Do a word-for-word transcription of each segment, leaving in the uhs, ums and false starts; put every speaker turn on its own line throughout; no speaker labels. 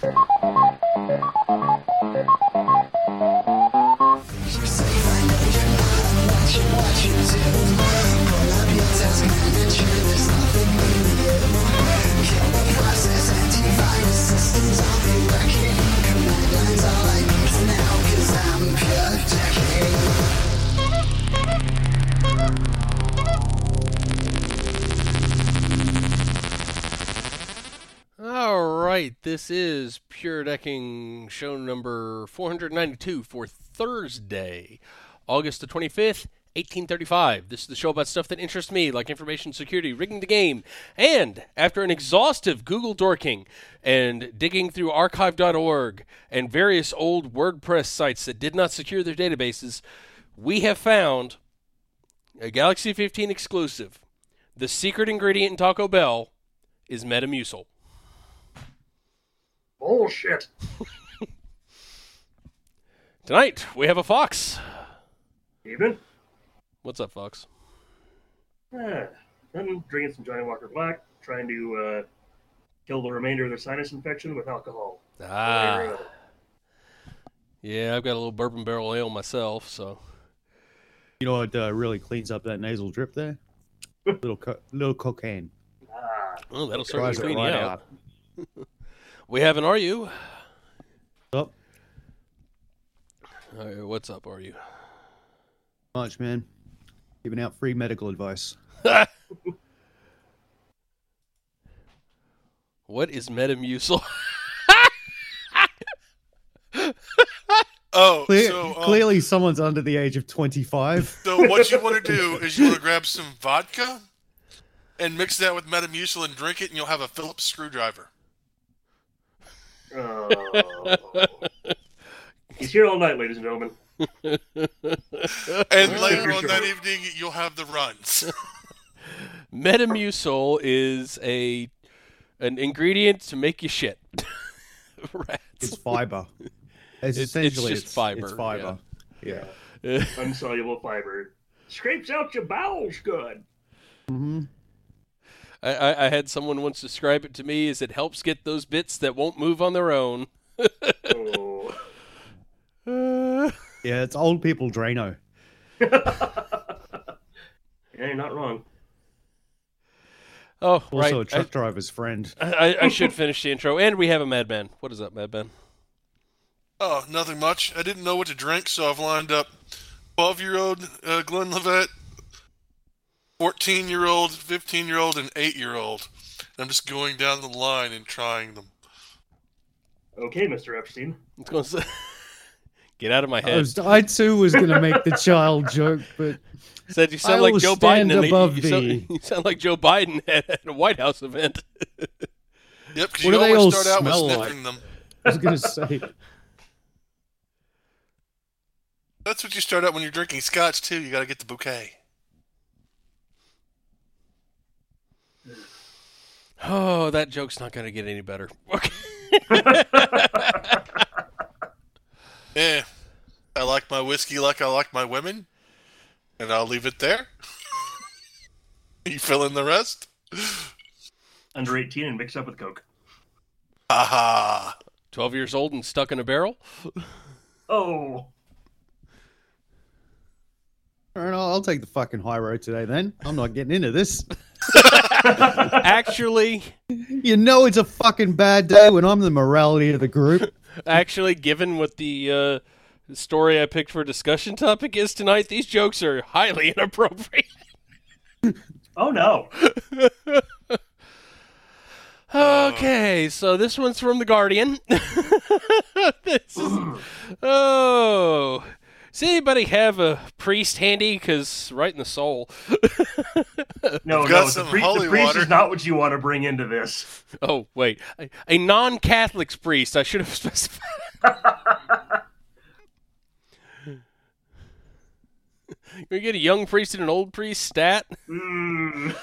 Right, this is Pure Decking show number four ninety-two for Thursday, August the twenty-fifth, eighteen thirty-five. This is the show about stuff that interests me, like information security, rigging the game, and after an exhaustive Google dorking and digging through archive dot org and various old WordPress sites that did not secure their databases, we have found a Galaxy fifteen exclusive. The secret ingredient in Taco Bell is Metamucil.
Bullshit.
Tonight, we have a Fox.
Evening.
What's up, Fox?
Ah, I'm drinking some Johnny Walker Black, trying to uh, kill the remainder of their sinus infection with alcohol.
Ah. Yeah, I've got a little bourbon barrel ale myself, so.
You know what uh, really cleans up that nasal drip there? little co- little cocaine.
Ah.
Oh, that'll certainly clean
right
you out. out. We have an Are You?
Up.
All right, what's up, Are You?
Much, man. Giving out free medical advice.
What is Metamucil?
Oh,
Clear,
so, um,
clearly someone's under the age of twenty-five.
So what you want to do is you want to grab some vodka and mix that with Metamucil and drink it, and you'll have a Phillips screwdriver.
Oh. He's here all night, ladies and gentlemen.
And later on that evening, you'll have the runs.
Metamucil is a an ingredient to make you shit. Rats.
It's fiber. It's,
It's-
essentially
it's just fiber,
It's fiber. Yeah.
Unsoluble fiber. Scrapes out your bowels good.
Mm-hmm.
I, I, I had someone once describe it to me as it helps get those bits that won't move on their own.
Oh.
Uh,
Yeah, it's old people Drano.
Yeah, you're not wrong.
oh,
Also
right.
a truck driver's friend.
I, I, I should finish the intro. And we have a Madman. What is up, Madman?
Oh, nothing much. I didn't know what to drink, so I've lined up twelve-year-old uh, Glenlivet, fourteen-year-old, fifteen-year-old, and eight-year-old. I'm just going down the line and trying them.
Okay, Mister Epstein.
It's going to get out of my
I,
head.
was, I too was going to make the child joke, but
Said you sound
I
like
will
Joe
stand
Biden. and
above
you, you, sound,
thee.
you sound like Joe Biden at, at a White House event.
Yep, because
What
you
do they all
always start out with
smell like?
sniffing them.
I was going to say,
That's what you start out when you're drinking scotch, too. You got to get the bouquet.
Oh, that joke's not going to get any better.
Yeah. I like my whiskey like I like my women, and I'll leave it there. You fill in the rest?
Under eighteen and mixed up with Coke.
Aha.
twelve years old and stuck in a barrel?
Oh.
all right, I'll, I'll take the fucking high road today then. I'm not getting into this.
Actually,
You know it's a fucking bad day when I'm the morality of the group.
actually, given what the uh, story I picked for discussion topic is tonight, these jokes are highly inappropriate.
Oh, no.
Okay, so this one's from The Guardian. This is, oh, does anybody have a priest handy? Because right in the soul.
No,
We've got
no. The,
some
pri-
holy
the priest
water.
is not what you want to bring into this.
Oh, wait. A, a non-Catholic priest. I should have specified. Can we get a young priest and an old priest stat?
Mm.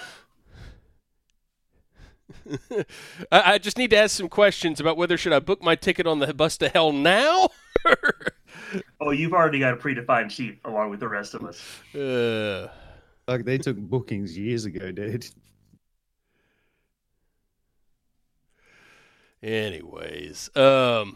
I, I just need to ask some questions about whether should I book my ticket on the bus to hell now?
Oh, you've already got a predefined sheet along with the rest of us.
uh,
Like they took bookings years ago, dude.
Anyways, um,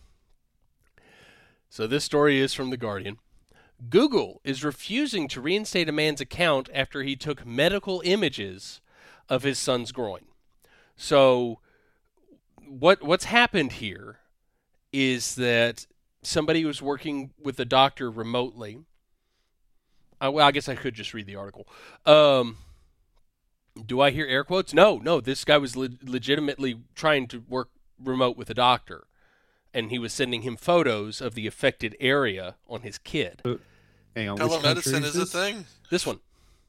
so this story is from The Guardian. Google is refusing to reinstate a man's account after he took medical images of his son's groin. So what what's happened here is that somebody was working with a doctor remotely. Uh, well, I guess I could just read the article. Um, do I hear air quotes? No, no. This guy was le- legitimately trying to work remote with a doctor, and he was sending him photos of the affected area on his kid.
Hang on, which country
Telemedicine is a
this?
thing.
This one.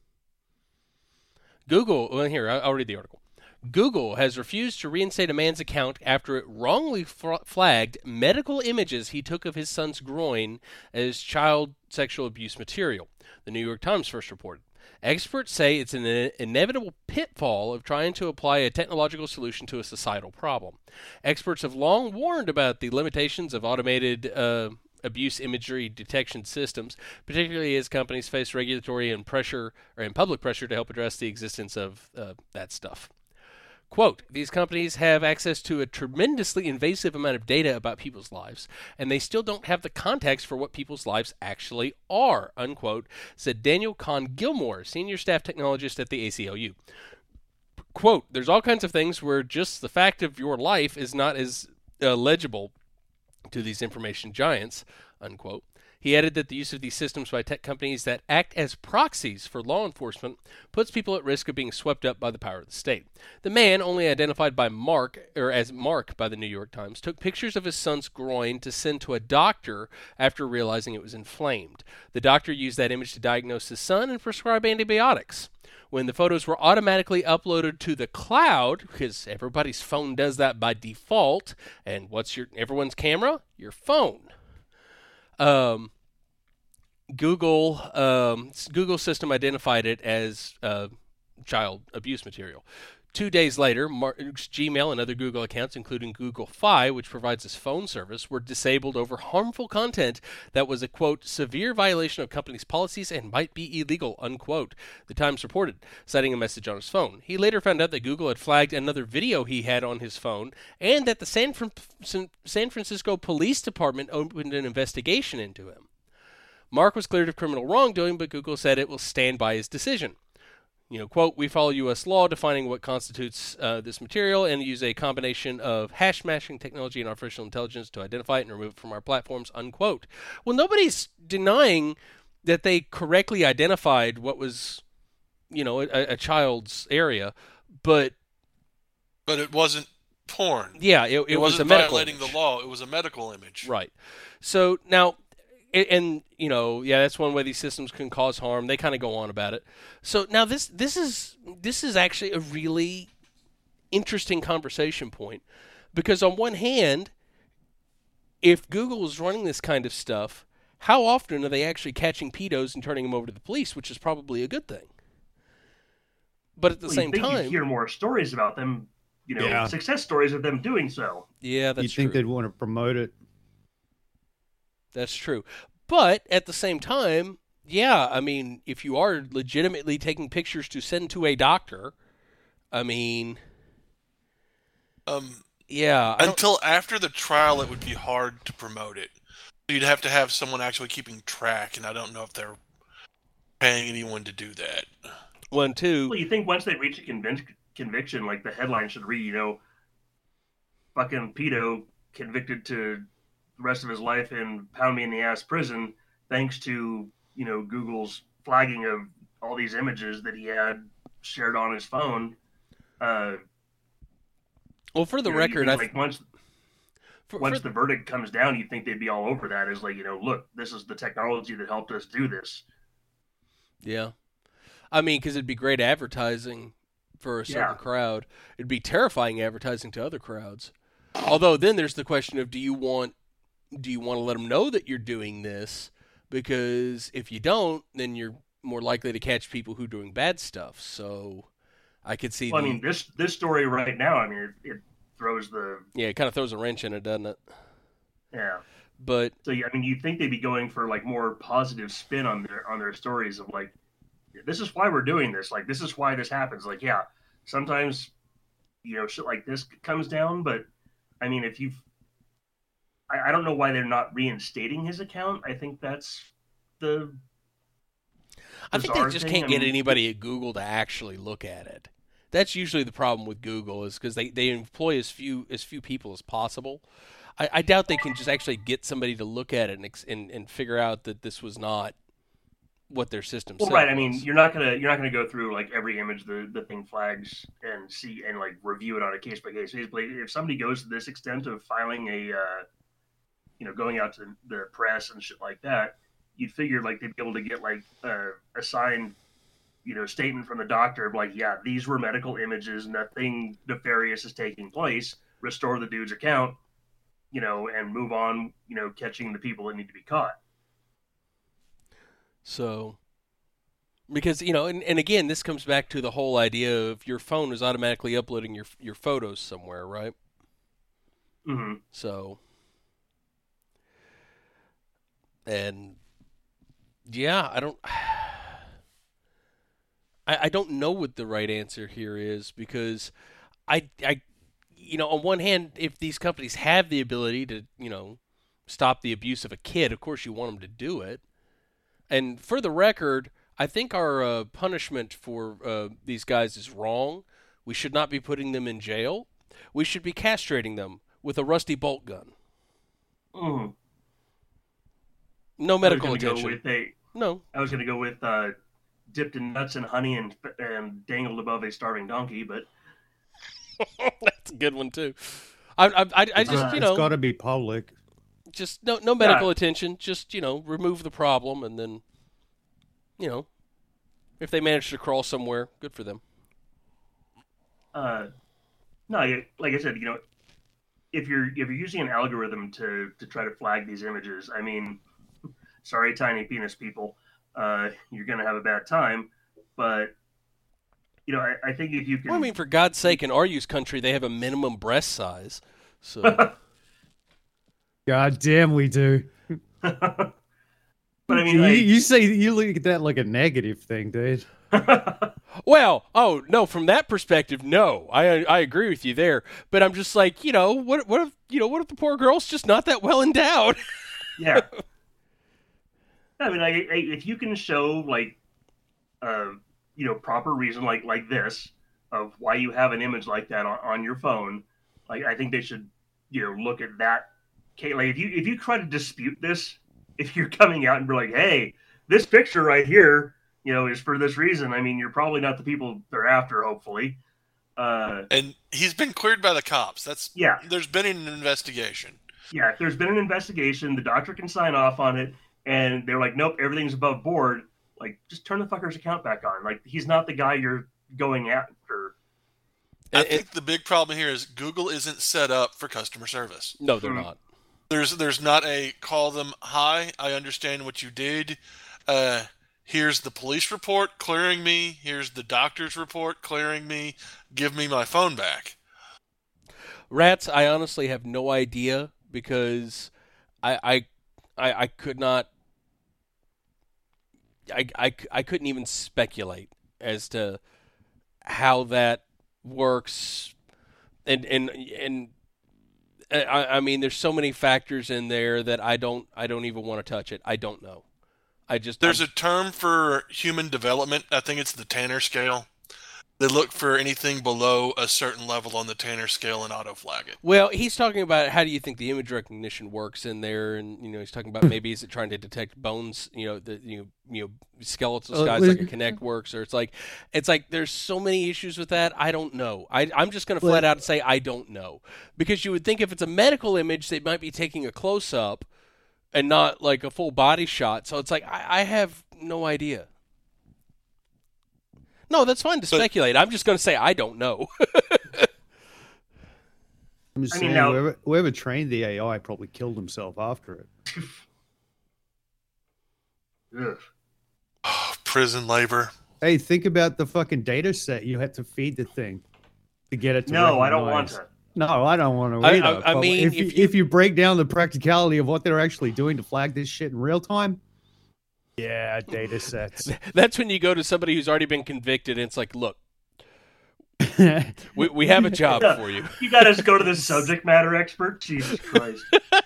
Google, well, here, I'll read the article. Google has refused to reinstate a man's account after it wrongly fr- flagged medical images he took of his son's groin as child sexual abuse material, the New York Times first reported. Experts say it's an inevitable pitfall of trying to apply a technological solution to a societal problem. Experts have long warned about the limitations of automated uh, abuse imagery detection systems, particularly as companies face regulatory and pressure or and public pressure to help address the existence of uh, that stuff. Quote, these companies have access to a tremendously invasive amount of data about people's lives, and they still don't have the context for what people's lives actually are, unquote, said Daniel Kahn Gilmore, senior staff technologist at the A C L U. Quote, there's all kinds of things where just the fact of your life is not as uh, legible to these information giants, unquote. He added that the use of these systems by tech companies that act as proxies for law enforcement puts people at risk of being swept up by the power of the state. The man, only identified by Mark, or as Mark by the New York Times, took pictures of his son's groin to send to a doctor after realizing it was inflamed. The doctor used that image to diagnose his son and prescribe antibiotics. When the photos were automatically uploaded to the cloud, because everybody's phone does that by default, and what's your everyone's camera? Your phone. Um, Google um, Google system identified it as uh, child abuse material. Two days later, Mark's Gmail and other Google accounts, including Google Fi, which provides this phone service, were disabled over harmful content that was a, quote, severe violation of company's policies and might be illegal, unquote, the Times reported, citing a message on his phone. He later found out that Google had flagged another video he had on his phone and that the San, Fran- San Francisco Police Department opened an investigation into him. Mark was cleared of criminal wrongdoing, but Google said it will stand by his decision. You know, quote, we follow U S law defining what constitutes uh, this material and use a combination of hash mashing technology and artificial intelligence to identify it and remove it from our platforms, unquote. Well, nobody's denying that they correctly identified what was, you know, a, a child's area, but...
But it wasn't porn.
Yeah, it, it,
it
was
wasn't
a medical
violating
image.
the law. It was a medical image.
Right. So now... And, and, you know, yeah, that's one way these systems can cause harm. They kind of go on about it. So now this this is this is actually a really interesting conversation point, because on one hand, if Google is running this kind of stuff, how often are they actually catching pedos and turning them over to the police, which is probably a good thing. But at the
well,
same
you think
time,
you'd hear more stories about them, you know,
Yeah.
success stories of them doing so.
yeah, that's
You think
true.
they'd want to promote it?
That's true. But at the same time, yeah, I mean, if you are legitimately taking pictures to send to a doctor, I mean,
Um,
yeah. I don't,
until after the trial, it would be hard to promote it. You'd have to have someone actually keeping track, and I don't know if they're paying anyone to do that.
one, two.
Well, you think once they reach a convic- conviction, like the headline should read, you know, fucking pedo convicted to the rest of his life in pound me in the ass prison, thanks to, you know, Google's flagging of all these images that he had shared on his phone. Uh,
Well, for the
you know, you
record,
think,
I
like once
for,
once
for,
the verdict comes down, you think they'd be all over that as like, you know, look, this is the technology that helped us do this.
yeah. I mean, because it'd be great advertising for a certain
Yeah.
crowd. It'd be terrifying advertising to other crowds. Although then there's the question of do you want do you want to let them know that you're doing this? Because if you don't, then you're more likely to catch people who are doing bad stuff. So I could see
Well,
the,
I mean, this this story right now, I mean, it, it throws the
yeah, it kind of throws a wrench in it, doesn't it?
yeah.
But
So yeah, I mean, you'd think they'd be going for like more positive spin on their on their stories of like, this is why we're doing this. Like, this is why this happens. Like, yeah, sometimes, you know, shit like this comes down, but I mean, if you've, I, I don't know why they're not reinstating his account. I think that's the.
I think they
bizarre
just
thing.
can't
I
get
mean,
anybody at Google to actually look at it. That's usually the problem with Google, is because they, they employ as few as few people as possible. I, I doubt they can just actually get somebody to look at it and ex- and, and figure out that this was not what their system
Well,
said
right. I mean,
was.
you're not gonna you're not gonna go through like every image the the thing flags and see and like review it on a case by case basis. But if somebody goes to this extent of filing a, uh, you know, going out to the press and shit like that, you'd figure like they'd be able to get like uh, a signed, you know, statement from the doctor of like, yeah, these were medical images, nothing nefarious is taking place. Restore the dude's account, you know, and move on, you know, catching the people that need to be caught.
So, because, you know, and, and again, this comes back to the whole idea of your phone is automatically uploading your your photos somewhere, right?
Mm-hmm.
So, and yeah, I don't, I, I don't know what the right answer here is, because I, I, you know, on one hand, if these companies have the ability to, you know, stop the abuse of a kid, of course you want them to do it. And for the record, I think our uh, punishment for uh, these guys is wrong. We should not be putting them in jail. We should be castrating them with a rusty bolt gun.
Mm.
No medical
I was gonna
attention.
Go with a,
No.
I was going to go with uh, dipped in nuts and honey and and dangled above a starving donkey, but
That's a good one too. I I I, I just
Uh,
you
It's
know
got to be public.
just no no medical
Yeah.
attention. Just you know remove the problem, and then you know if they manage to crawl somewhere, good for them.
uh, no, you- like I said, you know, if you're if you're using an algorithm to to try to flag these images, I mean, sorry, tiny penis people, uh, you're going to have a bad time. But you know, I, I think if you can,
Well, I mean, for God's sake, in our use country, they have a minimum breast size. So
God damn, we do.
but I mean,
you,
like,
you say you look at that like a negative thing, dude.
well, oh no, from that perspective, no, I I agree with you there. But I'm just like, you know, what what if you know what if the poor girl's just not that well endowed?
yeah. I mean, like, if you can show like, uh, you know, proper reason like like this of why you have an image like that on, on your phone, like I think they should, you know, look at that. Okay, like if you if you try to dispute this, if you're coming out and be like, hey, this picture right here, you know, is for this reason. I mean, you're probably not the people they're after. Hopefully, uh,
And he's been cleared by the cops. That's
yeah,
There's been an investigation.
yeah. If there's been an investigation, the doctor can sign off on it, and they're like, nope, everything's above board. Like, just turn the fucker's account back on. Like, he's not the guy you're going after.
I
And-
think the big problem here is Google isn't set up for customer service.
No, they're
Hmm.
not.
There's there's not a call them, hi, I understand what you did. Uh, here's the police report clearing me. Here's the doctor's report clearing me. Give me my phone back.
Rats, I honestly have no idea, because I I I, I could not I, I, I couldn't even speculate as to how that works, and and and I, I mean, there's so many factors in there that I don't I don't even want to touch it. I don't know. I just
There's
I'm-
a term for human development. I think it's the Tanner scale. They look for anything below a certain level on the Tanner scale and auto flag it.
Well, he's talking about how do you think the image recognition works in there, and you know he's talking about maybe is it trying to detect bones, you know, the you know, you know skeletal
Uh,
skies
well-
like a Kinect works, or it's like it's like there's so many issues with that. I don't know. I I'm just going to
Well-
flat out say I don't know, because you would think if it's a medical image they might be taking a close up and not like a full body shot. So it's like I, I have no idea. No, that's fine to
But-
speculate. I'm just going to say I don't know.
I'm just
I
saying,
mean, now-
whoever, whoever trained the A I probably killed himself after it.
Ugh.
Prison labor.
Hey, think about the fucking data set you had to feed the thing to get it to
No, I don't want
recognize.
to.
No, I don't want to
I-
either.
I- I
But
mean,
if,
if
you,
you-
if you break down the practicality of what they're actually doing to flag this shit in real time, yeah, data sets.
That's when you go to somebody who's already been convicted and it's like, look, We we have a job for you.
You got us go to the subject matter expert? Jesus Christ.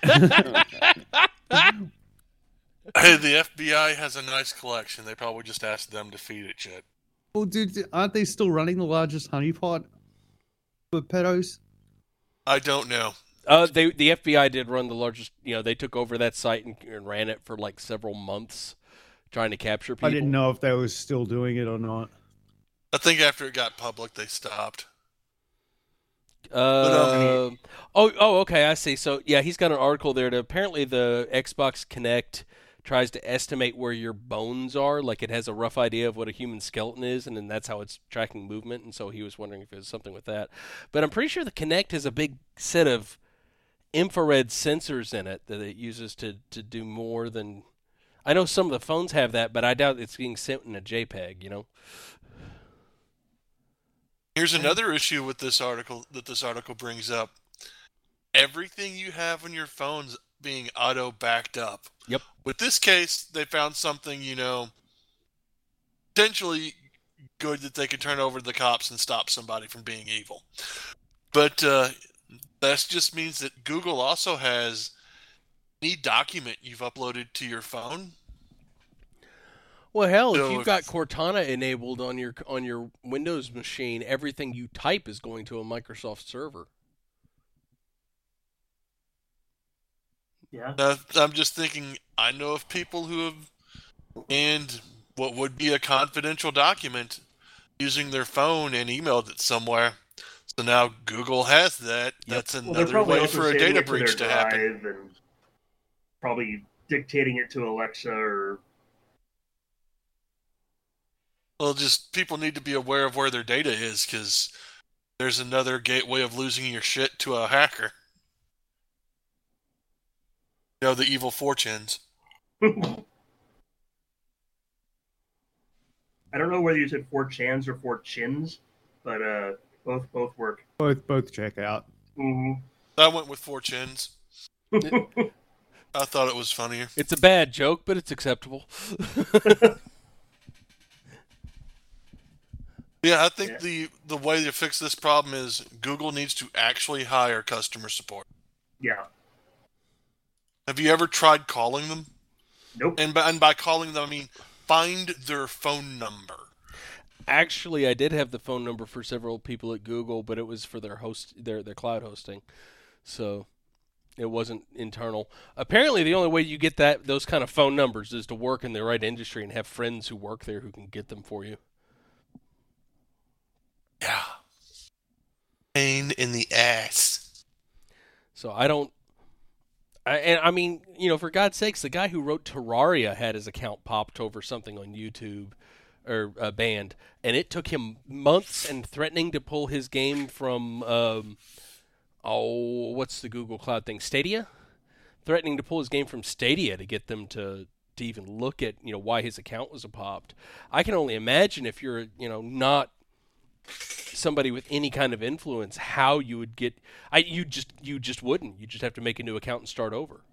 Hey, the F B I has a nice collection. They probably just asked them to feed it shit.
Well, dude, aren't they still running the largest honeypot for pedos?
I don't know.
Uh, they the F B I did run the largest. You know, they took over that site and, and ran it for like several months, trying to capture people.
I didn't know if they were still doing it or not.
I think after it got public, they stopped.
Uh,
But, um,
oh, oh, okay, I see. So, yeah, he's got an article there. To apparently, the Xbox Kinect tries to estimate where your bones are. Like, it has a rough idea of what a human skeleton is, and then that's how it's tracking movement. And so he was wondering if it was something with that. But I'm pretty sure the Kinect has a big set of infrared sensors in it that it uses to, to do more than... I know some of the phones have that, but I doubt it's being sent in a JPEG, you know?
Here's another issue with this article that this article brings up. Everything you have on your phone's being auto backed up.
Yep.
With this case, they found something, you know, potentially good that they could turn over to the cops and stop somebody from being evil. But uh, that just means that Google also has any document you've uploaded to your phone.
Well, hell,
So
if you've
if-
got Cortana enabled on your on your Windows machine, everything you type is going to a Microsoft server.
Yeah.
Uh, I'm just thinking, I know of people who have scanned what would be a confidential document using their phone and emailed it somewhere. So now Google has that. That's
Well, they're
another
probably
way
also
for a
saving
data
it to their
breach to happen.
drive and probably dictating it to Alexa or
Well, just people need to be aware of where their data is, because there's another gateway of losing your shit to a hacker. You know, the evil fortunes.
I don't know whether you said four chans or four chins, but uh, both both work.
Both both check out.
hmm
I went with four chins. I thought it was funnier.
It's a bad joke, but it's acceptable.
Yeah, I think
Yeah.
the the way to fix this problem is Google needs to actually hire customer support.
Yeah.
Have you ever tried calling them?
Nope.
And by, and by calling them, I mean find their phone number.
Actually, I did have the phone number for several people at Google, but it was for their host, their their cloud hosting, so it wasn't internal. Apparently, the only way you get that those kind of phone numbers is to work in the right industry and have friends who work there who can get them for you.
Yeah. Pain in the ass.
So I don't. I, and I mean, you know, for God's sakes, the guy who wrote Terraria had his account popped over something on YouTube or uh, banned, and it took him months and threatening to pull his game from, um, oh, what's the Google Cloud thing, Stadia? Threatening to pull his game from Stadia to get them to to even look at, you know, why his account was popped. I can only imagine if you're, you know, not somebody with any kind of influence, how you would get. I you just you just wouldn't. You just have to make a new account and start over.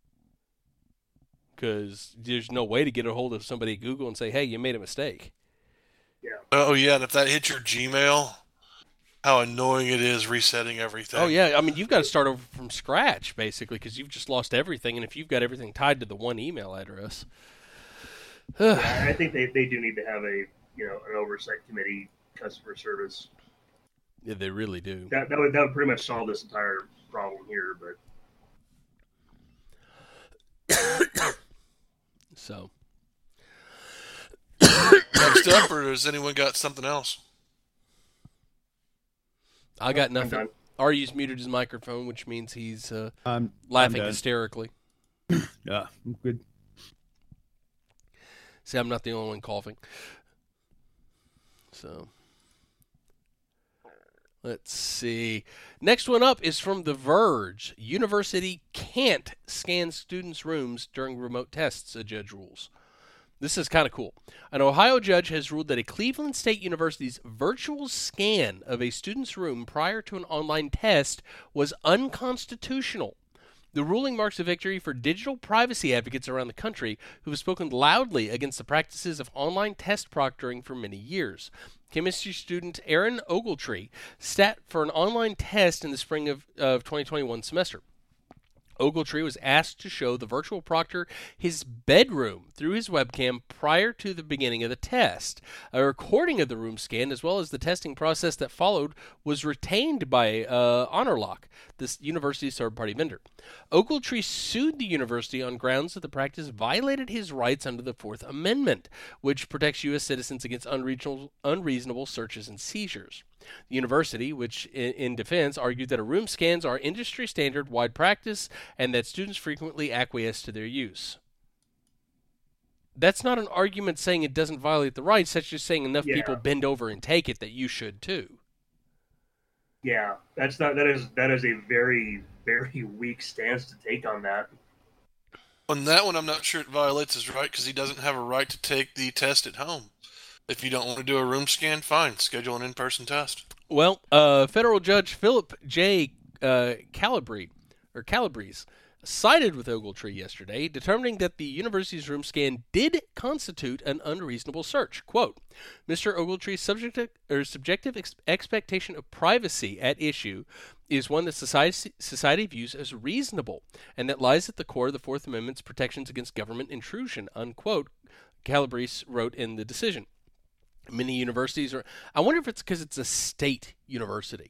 Because there's no way to get a hold of somebody at Google and say, "Hey, you made a mistake."
Oh yeah, and if that hits your Gmail, how annoying it is resetting everything.
Oh yeah, I mean you've got to start over from scratch basically because you've just lost everything, and if you've got everything tied to the one email address,
Yeah, I think they, they do need to have a you know an oversight committee, customer service.
yeah, they really do.
That that would that would pretty much solve this entire problem here. But
So
Next up, or has anyone got something else?
I got
I'm
nothing.
done.
Aryu's muted his microphone, which means he's uh,
Um,
laughing
done.
hysterically.
yeah, I'm good.
See, I'm not the only one coughing. So, let's see. Next one up is from The Verge. University can't scan students' rooms during remote tests, a judge rules. This is kind of cool. An Ohio judge has ruled that a Cleveland State University's virtual scan of a student's room prior to an online test was unconstitutional. The ruling marks a victory for digital privacy advocates around the country who have spoken loudly against the practices of online test proctoring for many years. chemistry student Aaron Ogletree sat for an online test in the spring of, of twenty twenty-one semester. Ogletree was asked to show the virtual proctor his bedroom through his webcam prior to the beginning of the test. A recording of the room scan, as well as the testing process that followed, was retained by uh, HonorLock, this university's third-party vendor. Ogletree sued the university on grounds that the practice violated his rights under the Fourth Amendment, which protects U S citizens against unreasonable, unreasonable searches and seizures. The university, which in, in defense, argued that a room scans are industry standard wide practice and that students frequently acquiesce to their use. That's not an argument saying it doesn't violate the rights. That's just saying enough
Yeah.
people bend over and take it that you should too.
Yeah, that's not that is that is a very very weak stance to take on that.
On that one, I'm not sure it violates his right because he doesn't have a right to take the test at home. If you don't want to do a room scan, fine. Schedule an in-person test.
Well, uh, federal judge Philip J. Uh, Calabrese, or Calabrese sided with Ogletree yesterday, determining that the university's room scan did constitute an unreasonable search. Quote, Mister Ogletree's subjective, or subjective ex- expectation of privacy at issue is one that society, society views as reasonable, and that lies at the core of the Fourth Amendment's protections against government intrusion, unquote, Calabrese wrote in the decision. Many universities are... I wonder if it's because it's a state university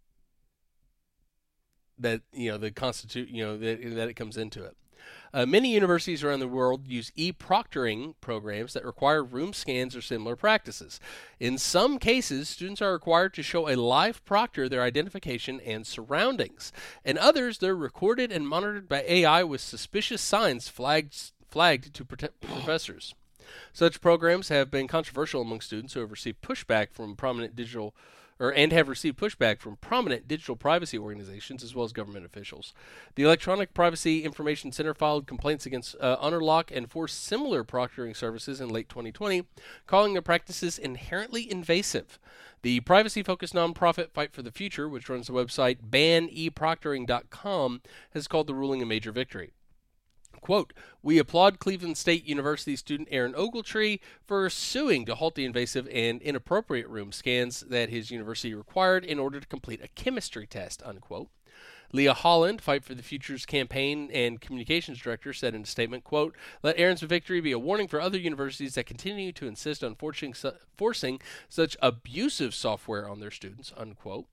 that, you know, the constitute, you know, that, that it comes into it. Uh, many universities around the world use e-proctoring programs that require room scans or similar practices. In some cases, students are required to show a live proctor their identification and surroundings. In others, they're recorded and monitored by A I with suspicious signs flagged, flagged to protect professors. Such programs have been controversial among students who have received pushback from prominent digital, or and have received pushback from prominent digital privacy organizations as well as government officials. The Electronic Privacy Information Center filed complaints against uh, HonorLock and four similar proctoring services in late twenty twenty, calling their practices inherently invasive. The privacy-focused nonprofit Fight for the Future, which runs the website ban e proctoring dot com, has called the ruling a major victory. Quote, we applaud Cleveland State University student Aaron Ogletree for suing to halt the invasive and inappropriate room scans that his university required in order to complete a chemistry test, unquote. Leah Holland, Fight for the Future's campaign and communications director, said in a statement, quote, let Aaron's victory be a warning for other universities that continue to insist on forcing, forcing such abusive software on their students, unquote.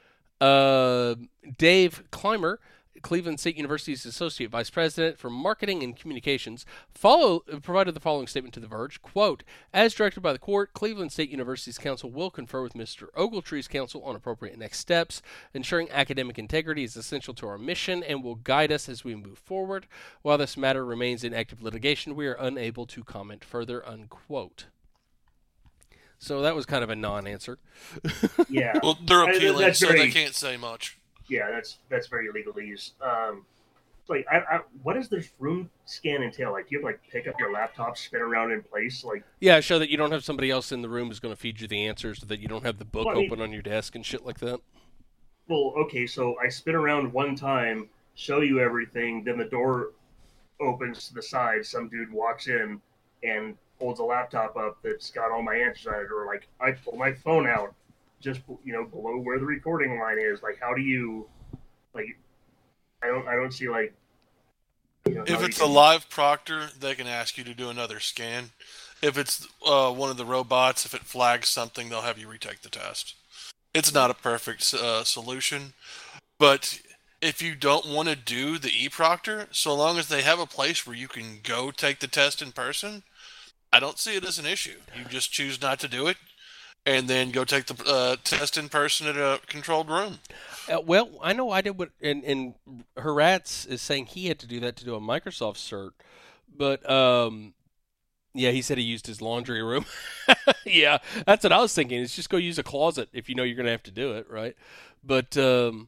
Uh, Dave Clymer, Cleveland State University's Associate Vice President for Marketing and Communications, follow, provided the following statement to The Verge, quote, as directed by the court, Cleveland State University's counsel will confer with Mister Ogletree's counsel on appropriate next steps. Ensuring academic integrity is essential to our mission and will guide us as we move forward. While this matter remains in active litigation, we are unable to comment further, unquote. So that was kind of a non-answer.
Yeah.
Well, they're
I-
appealing,
that's
so
very-
they can't say much.
Yeah, that's that's very legalese. Um, like, I, I, what does this room scan entail? Like, you have to, like, pick up your laptop, spin around in place, like.
Yeah, show that you don't have somebody else in the room who's going to feed you the answers, that you don't have the book
Well, I mean-
open on your desk and shit like that.
Well, okay, so I spin around one time, show you everything, then the door opens to the side. Some dude walks in and holds a laptop up that's got all my answers on it, or like I pull my phone out, just you know, below where the recording line is. Like, how do you, like, I don't, I don't see like. You know, how
If
you
it's a
can-
live proctor, they can ask you to do another scan. If it's uh, one of the robots, if it flags something, they'll have you retake the test. It's not a perfect uh, solution, but if you don't want to do the e-proctor, so long as they have a place where you can go take the test in person, I don't see it as an issue. You just choose not to do it, and then go take the uh, test in person at a controlled room.
Uh, well, I know I did what, and, and Heratz is saying he had to do that to do a Microsoft cert, but um, yeah, he said he used his laundry room. Yeah, that's what I was thinking. It's just go use a closet if you know you're going to have to do it, right? But um,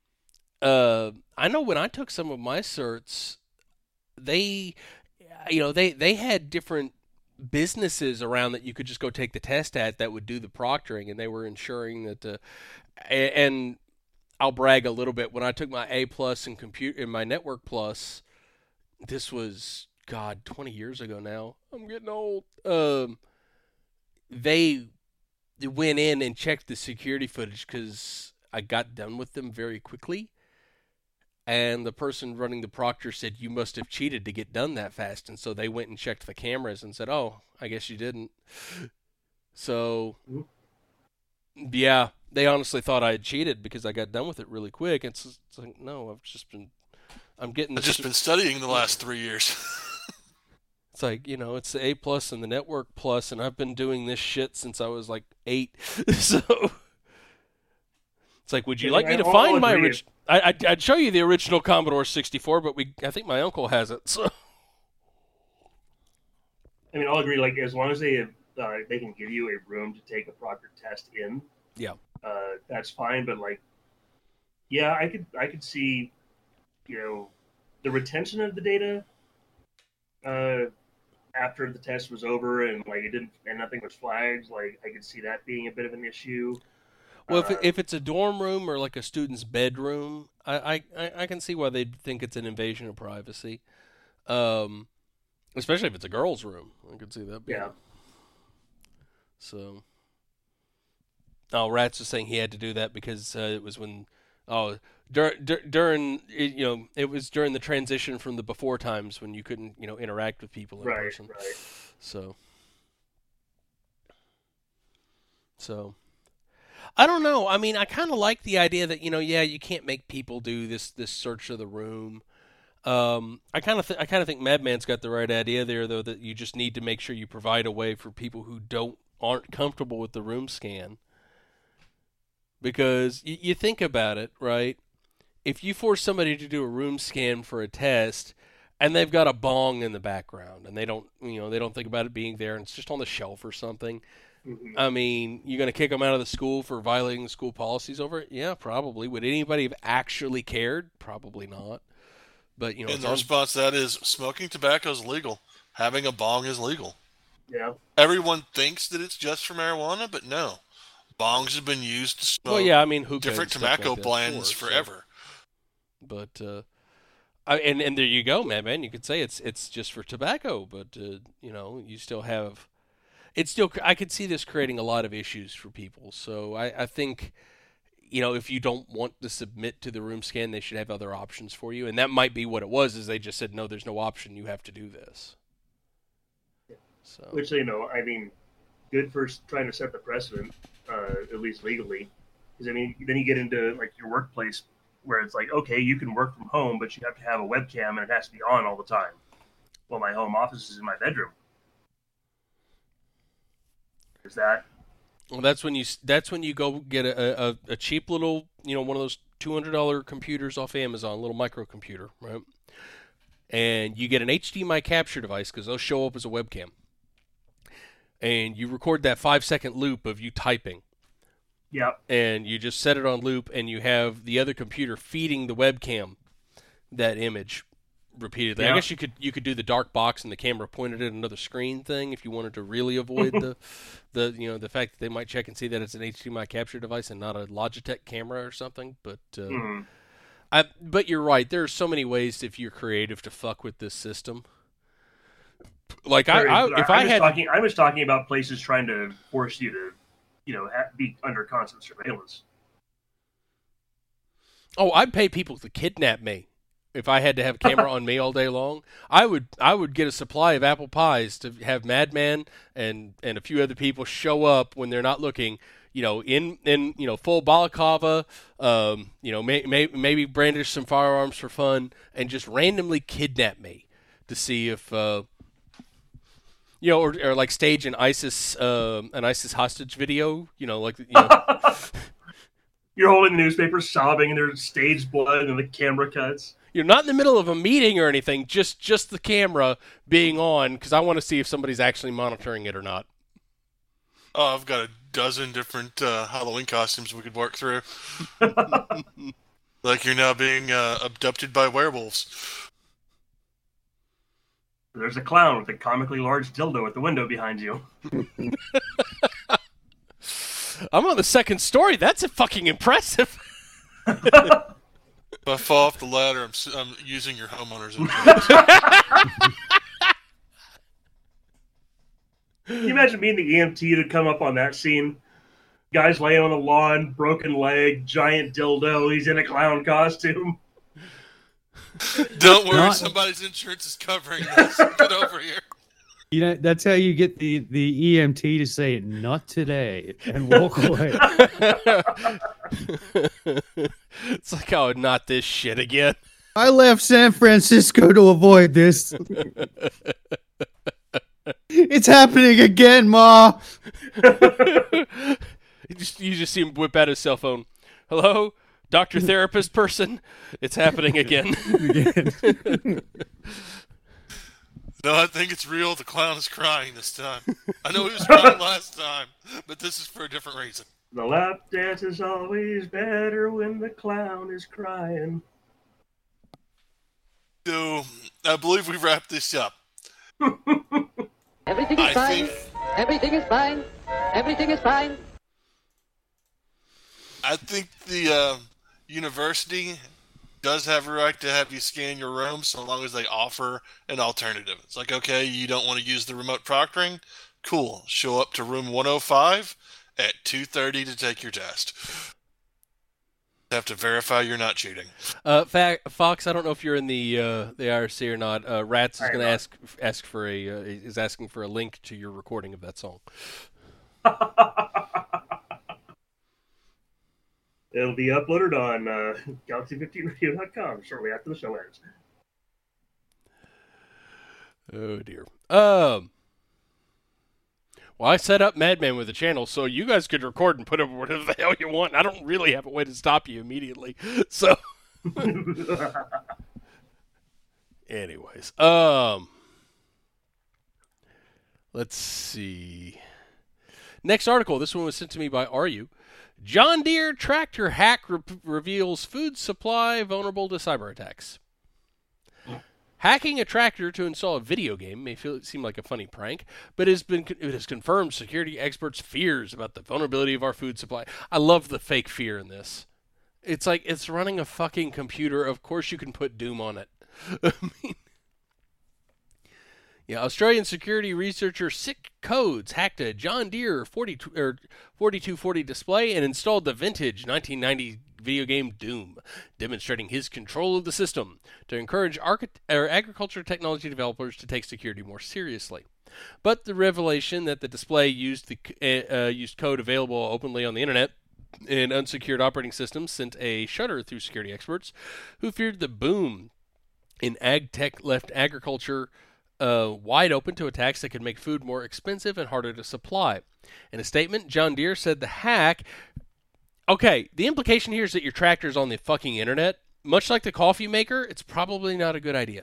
uh, I know when I took some of my certs, they, you know, they they had different businesses around that you could just go take the test at that would do the proctoring, and they were ensuring that the and I'll brag a little bit. When I took my A plus in compute in my Network Plus, this was God twenty years ago now. I'm getting old. Um, they went in and checked the security footage because I got done with them very quickly. And the person running the proctor said, you must have cheated to get done that fast. And so they went and checked the cameras and said, oh, I guess you didn't. So, yeah, they honestly thought I had cheated because I got done with it really quick. It's, it's like, no, I've just been, I'm getting
I've just been studying the last three years.
It's like, you know, it's the A plus and the Network plus, and I've been doing this shit since I was like eight. So it's like, would you
Yeah,
like
I-
me to
I'll-
find
I'll
my
agree.
original? I'd, I'd show you the original Commodore sixty-four, but we I think my uncle has it. So
I mean, I'll agree. Like, as long as they uh, they can give you a room to take a proctor test in,
yeah,
uh, that's fine. But like, yeah, I could I could see, you know, the retention of the data uh, after the test was over and like it didn't and nothing was flagged. Like, I could see that being a bit of an issue.
well, if
Uh,
it, if it's a dorm room or like a student's bedroom, I I, I I can see why they'd think it's an invasion of privacy. Um, especially if it's a girl's room, I could see that. Being.
Yeah.
So, oh, Rats was saying he had to do that because uh, it was when, oh, dur- dur- during it, you know, it was during the transition from the before times when you couldn't, you know, interact with people in
right,
person.
right.
So, so, I don't know. I mean, I kind of like the idea that you know, yeah, you can't make people do this this search of the room. Um, I kind of th- I kind of think Madman's got the right idea there, though, that you just need to make sure you provide a way for people who don't aren't comfortable with the room scan. Because y- you think about it, right? If you force somebody to do a room scan for a test, and they've got a bong in the background, and they don't, you know, they don't think about it being there, and it's just on the shelf or something.
Mhm.
I mean, you're going to kick them out of the school for violating school policies over it? Yeah, probably. Would anybody have actually cared? Probably not. But you know,
And
it's
the
on-
response to that is smoking tobacco is legal. Having a bong is legal.
Yeah.
Everyone thinks that it's just for marijuana, but no. Bongs have been used to smoke
well, yeah, I mean, hookah
different
and stuff
tobacco
like that
blends
before, so-
forever.
But uh, I, and and there you go, Madman. You could say it's it's just for tobacco, but uh, you know, you still have. It's still. I could see this creating a lot of issues for people. So I, I think, you know, if you don't want to submit to the room scan, they should have other options for you, and that might be what it was. Is they just said no, there's no option. You have to do this. So
Which, you know, I mean, good for s- trying to set the precedent, uh, at least legally. Because, I mean, then you get into, like, your workplace where it's like, okay, you can work from home, but you have to have a webcam and it has to be on all the time. Well, my home office is in my bedroom. Is that...
well, that's when you s- that's when you go get a, a, a cheap little, you know, one of those two hundred dollar computers off Amazon, a little microcomputer, right? And you get an H D M I capture device because they'll show up as a webcam. And you record that five second loop of you typing,
Yeah.
and you just set it on loop, and you have the other computer feeding the webcam that image repeatedly.
Yeah.
I guess you could you could do the dark box and the camera pointed at another screen thing if you wanted to really avoid the the you know the fact that they might check and see that it's an H D M I capture device and not a Logitech camera or something. But uh,
Hmm.
I but you're right. There are so many ways if you're creative to fuck with this system. Like I,
There is,
I
but
if
I'm
I
just
had
talking, I was talking about places trying to force you to, you know, ha- be under constant surveillance.
oh I'd pay people to kidnap me. If I had to have a camera on me all day long, I would I would get a supply of apple pies to have Madman and, and a few other people show up when they're not looking, you know, in, in you know full balaclava, um, you know, may, may, maybe brandish some firearms for fun, and just randomly kidnap me to see if, uh, you know, or, or like stage an ISIS um an ISIS hostage video, you know, like you know.
You're holding the newspaper, sobbing, and there's stage blood, and the camera cuts.
You're not in the middle of a meeting or anything, just just the camera being on, because I want to see if somebody's actually monitoring it or not.
Oh, I've got a dozen different uh, Halloween costumes we could work through. Like you're now being uh, abducted by werewolves.
There's a clown with a comically large dildo at the window behind you.
I'm on the second story. That's a fucking impressive.
If I fall off the ladder, I'm, s- I'm using your homeowner's insurance.
Can you imagine being the E M T to come up on that scene? Guy's laying on the lawn, broken leg, giant dildo. He's in a clown costume.
Don't worry,
Not-
somebody's insurance is covering this. Get over here.
You know, that's how you get the, the E M T to say, not today, and walk away.
It's like, oh, not this shit again.
I left San Francisco to avoid this. It's happening again, Ma.
You just, you just see him whip out his cell phone. Hello? Doctor therapist person? It's happening again.
No, I think it's real. The clown is crying this time. I know he was crying last time, but this is for a different reason.
The lap dance is always better when the clown is crying.
So, I believe we wrapped this up.
Everything is
I
fine.
think
Everything is fine. Everything is fine.
I think the uh, university does have a right to have you scan your room so long as they offer an alternative. It's like, okay, you don't want to use the remote proctoring? Cool. Show up to room one oh five at two thirty to take your test. Have to verify you're not cheating.
Uh, Fa- Fox, I don't know if you're in the uh, the I R C or not. Uh, Rats is
I am
going to
not.
ask ask for a uh, is asking for a link to your recording of that song.
It'll be uploaded on uh, galaxy fifteen radio dot com shortly after the show ends.
Oh dear. Um. Well, I set up Madman with a channel, so you guys could record and put up whatever the hell you want. I don't really have a way to stop you immediately. So, anyways, um, let's see. Next article. This one was sent to me by R U. John Deere tractor hack re- reveals food supply vulnerable to cyber attacks. Hacking a tractor to install a video game may feel, seem like a funny prank, but it has been it has confirmed security experts' fears about the vulnerability of our food supply. I love the fake fear in this. It's like it's running a fucking computer. Of course you can put Doom on it. I mean, yeah, Australian security researcher Sick Codes hacked a John Deere forty-two, or forty-two forty display and installed the vintage nineteen ninety video game Doom, demonstrating his control of the system to encourage archi- or agriculture technology developers to take security more seriously. But the revelation that the display used the uh, used code available openly on the internet in unsecured operating systems sent a shudder through security experts, who feared the boom in ag tech left agriculture uh, wide open to attacks that could make food more expensive and harder to supply. In a statement, John Deere said the hack. Okay, the implication here is that your tractor's on the fucking internet. Much like the coffee maker, it's probably not a good idea.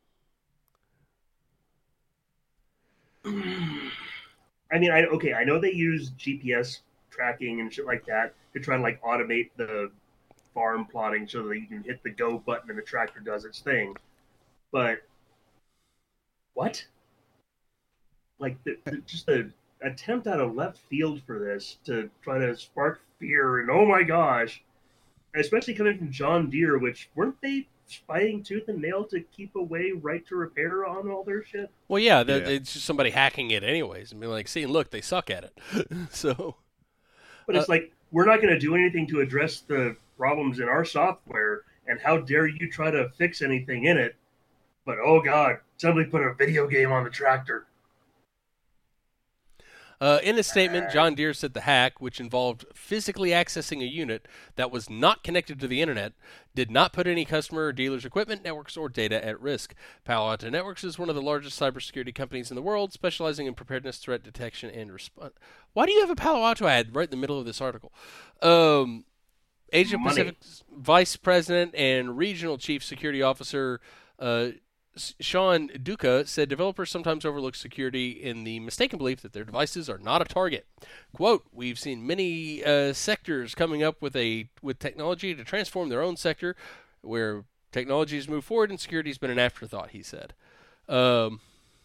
I mean, I okay, I know they use G P S tracking and shit like that to try to like automate the farm plotting so that you can hit the go button and the tractor does its thing. But what? Like the, the, just the attempt out of left field for this to try to spark fear and oh my gosh, especially coming from John Deere, which weren't they fighting tooth and nail to keep away right to repair on all their shit?
Well, yeah, the,
Yeah.
it's just somebody hacking it anyways and being like, see, look, they suck at it. So,
But it's
Uh,
like we're not going to do anything to address the problems in our software, and how dare you try to fix anything in it? But oh god, somebody put a video game on the tractor.
Uh, in a statement, John Deere said the hack, which involved physically accessing a unit that was not connected to the internet, did not put any customer or dealer's equipment, networks, or data at risk. Palo Alto Networks is one of the largest cybersecurity companies in the world, specializing in preparedness, threat detection, and response. Why do you have a Palo Alto ad right in the middle of this article? Um, Asia
Money.
Pacific's Vice President and Regional Chief Security Officer uh, Sean Duca said developers sometimes overlook security in the mistaken belief that their devices are not a target. Quote, we've seen many uh, sectors coming up with a with technology to transform their own sector where technologies move forward and security has been an afterthought, he said. Um,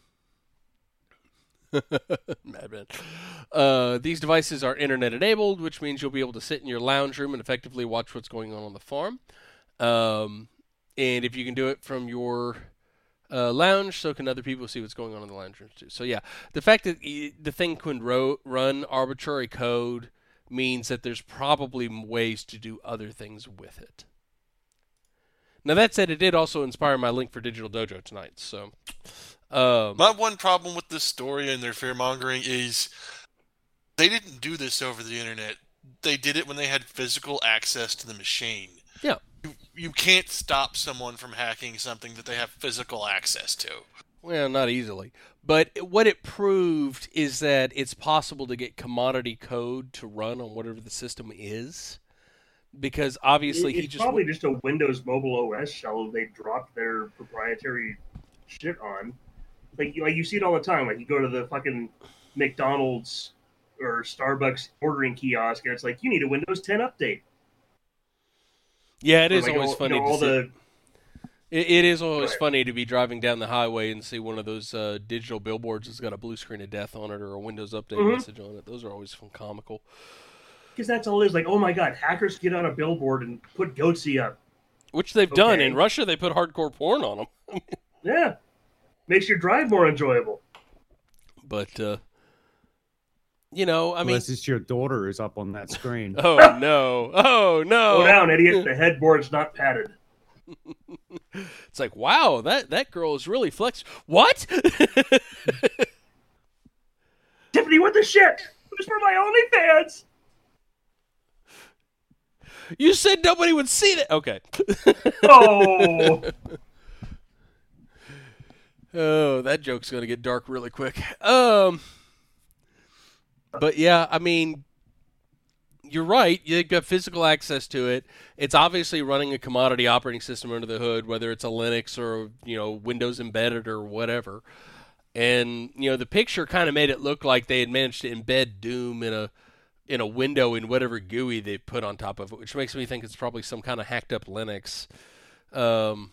Madman. Uh, these devices are internet enabled, which means you'll be able to sit in your lounge room and effectively watch what's going on on the farm. Um, and if you can do it from your uh, lounge, so can other people see what's going on in the lounge rooms too. So yeah, the fact that y- the thing can ro- run arbitrary code means that there's probably ways to do other things with it. Now, that said, it did also inspire my link for Digital Dojo tonight. So, um,
my one problem with this story and their fear-mongering is they didn't do this over the internet. They did it when they had physical access to the machine.
Yeah.
You, you can't stop someone from hacking something that they have physical access to.
Well, not easily. But what it proved is that it's possible to get commodity code to run on whatever the system is. Because obviously
it's
he just...
probably just a Windows Mobile O S shell they dropped their proprietary shit on. Like, like you see it all the time. Like, you go to the fucking McDonald's or Starbucks ordering kiosk, and it's like, you need a Windows ten update.
Yeah, it
Or
is
like
always
all,
funny
you know,
to
all
see.
the
It, it is always
ahead.
funny to be driving down the highway and see one of those uh, digital billboards that's got a blue screen of death on it or a Windows Update
Mhm.
message on it. Those are always fun, comical.
Because that's all it is. Like, oh my god, hackers get on a billboard and put Goatsy up.
Which they've done.
Okay.
In Russia, they put hardcore porn on them.
Yeah. Makes your drive more enjoyable.
But, uh, you know, I mean...
Unless it's your daughter is up on that screen.
Oh, no. Oh, no.
Slow down, idiot. The headboard's not padded.
It's like, wow, that, that girl is really flex. What?
Tiffany, what the shit? It was for my OnlyFans.
You said nobody would see that. Okay.
Oh.
Oh, that joke's going to get dark really quick. Um, but yeah, I mean, you're right. You've got physical access to it. It's obviously running a commodity operating system under the hood, whether it's a Linux or, you know, Windows embedded or whatever. And, you know, the picture kind of made it look like they had managed to embed Doom in a in a window in whatever G U I they put on top of it, which makes me think it's probably some kind of hacked up Linux. Um,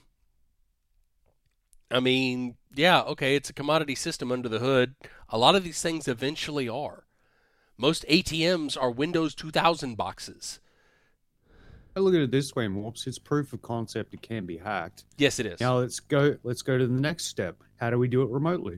I mean, yeah, okay, it's a commodity system under the hood. A lot of these things eventually are. Most A T Ms are Windows two thousand boxes.
I look at it this way, Morps. It's proof of concept it can be hacked.
Yes, it is.
Now let's go. Let's go to the next step. How do we do it remotely?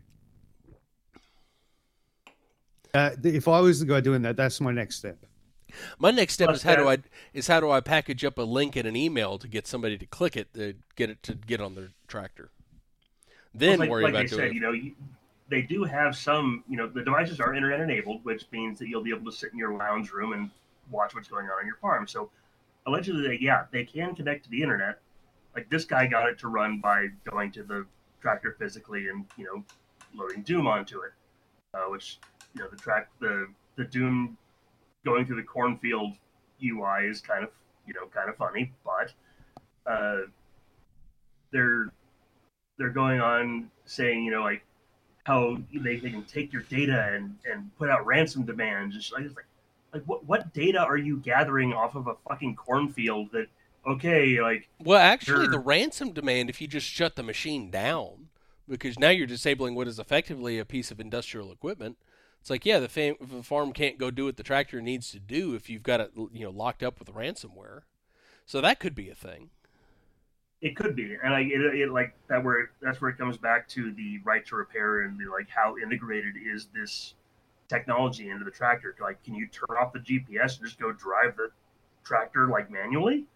Uh, if I was the guy doing that, that's my next step.
My next step
Plus
is how do I
that-
is how do I package up a link in an email to get somebody to click it to get it to get on their tractor. Then
like,
worry
like
about
I
doing
said,
it.
you know, you, they do have some, you know, the devices are internet enabled, which means that you'll be able to sit in your lounge room and watch what's going on on your farm. So allegedly, they, yeah, they can connect to the internet. Like this guy got it to run by going to the tractor physically and, you know, loading Doom onto it, uh, which, you know, the track, the, the Doom going through the cornfield U I is kind of, you know, kind of funny, but uh, they're, they're going on saying, you know, like how they, they can take your data and, and put out ransom demands. It's like, it's like, like what, what data are you gathering off of a fucking cornfield that, okay, like,
Well, actually,
Sure.
the ransom demand, if you just shut the machine down, because now you're disabling what is effectively a piece of industrial equipment. It's like, yeah, the, fam- the farm can't go do what the tractor needs to do if you've got it, you know, locked up with ransomware. So that could be a thing.
it could be. And I, it, it like that where, that's where it comes back to the right to repair and the, like, how integrated is this technology into the tractor? Like, can you turn off the G P S and just go drive the tractor like manually?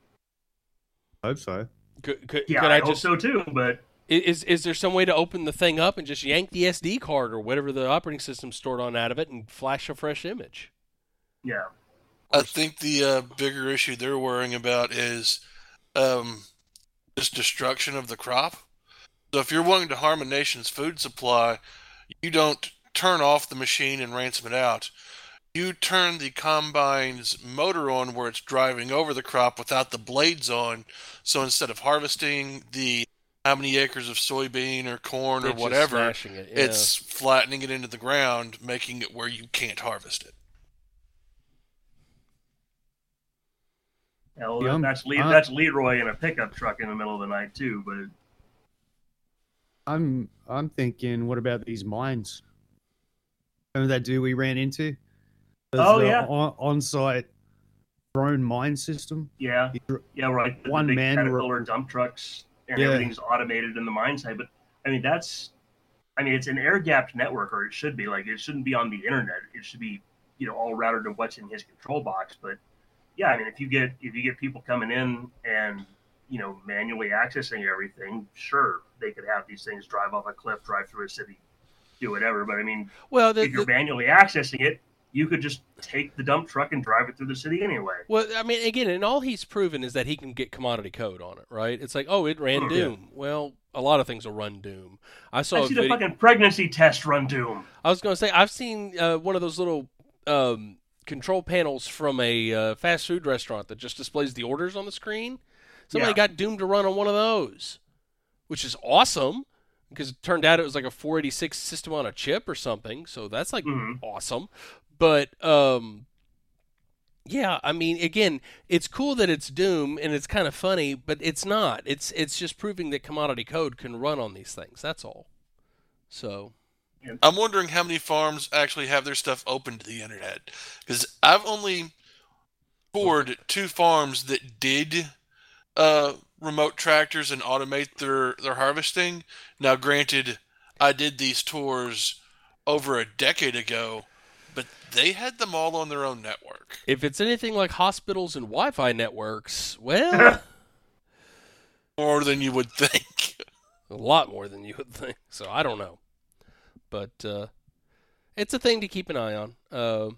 I hope so.
Could, could,
Yeah,
could
I,
I
hope
just
so too, but
is is there some way to open the thing up and just yank the S D card or whatever the operating system stored on out of it and flash a fresh image?
yeah.
I think the uh, bigger issue they're worrying about is um, this destruction of the crop. So if you're wanting to harm a nation's food supply, you don't turn off the machine and ransom it out. You turn the combine's motor on where it's driving over the crop without the blades on. So instead of harvesting the how many acres of soybean or corn or
It's just
whatever,
smashing it, yeah.
it's flattening it into the ground, making it where you can't harvest it.
Hell,
Yeah, I'm-
that's Le-
I'm-
that's Leroy in a pickup truck in the middle of the night too. But
I'm I'm thinking, what about these mines? Remember that dude we ran into? There's
Oh,
the
yeah.
on, on-site drone mine system.
yeah,
He dr-
yeah, right. The,
One
the big
man
Caterpillar
ro-
dump trucks and
Yeah.
everything's automated in the mine site. But I mean, that's, I mean, it's an air gapped network, or it should be. Like, it shouldn't be on the internet. It should be you know, all routed to what's in his control box. But yeah, I mean, if you get if you get people coming in and you know manually accessing everything, sure, they could have these things drive off a cliff, drive through a city, do whatever. But I mean,
Well, the,
if you're
the,
manually accessing it, you could just take the dump truck and drive it through the city anyway.
well, I mean, again, and all he's proven is that he can get commodity code on it, right? It's like, oh, it ran
Hmm.
Doom. Well, a lot of things will run Doom. I saw
I
a
see the
video.
fucking pregnancy test run Doom.
I was going to say, I've seen uh, one of those little um, control panels from a uh, fast food restaurant that just displays the orders on the screen. Somebody
Yeah.
got Doom to run on one of those, which is awesome because it turned out it was like a four eighty-six system on a chip or something. So that's like
Mhm.
awesome. But um, yeah, I mean, again, it's cool that it's Doom and it's kind of funny, but it's not. It's it's just proving that commodity code can run on these things. That's all. So.
I'm wondering how many farms actually have their stuff open to the internet, because I've only toured two farms that did uh, remote tractors and automate their, their harvesting. Now, granted, I did these tours over a decade ago, but they had them all on their own network.
If it's anything like hospitals and Wi-Fi networks, well,
More than you would think.
a lot more than you would think. So I don't know, but uh, it's a thing to keep an eye on. Uh,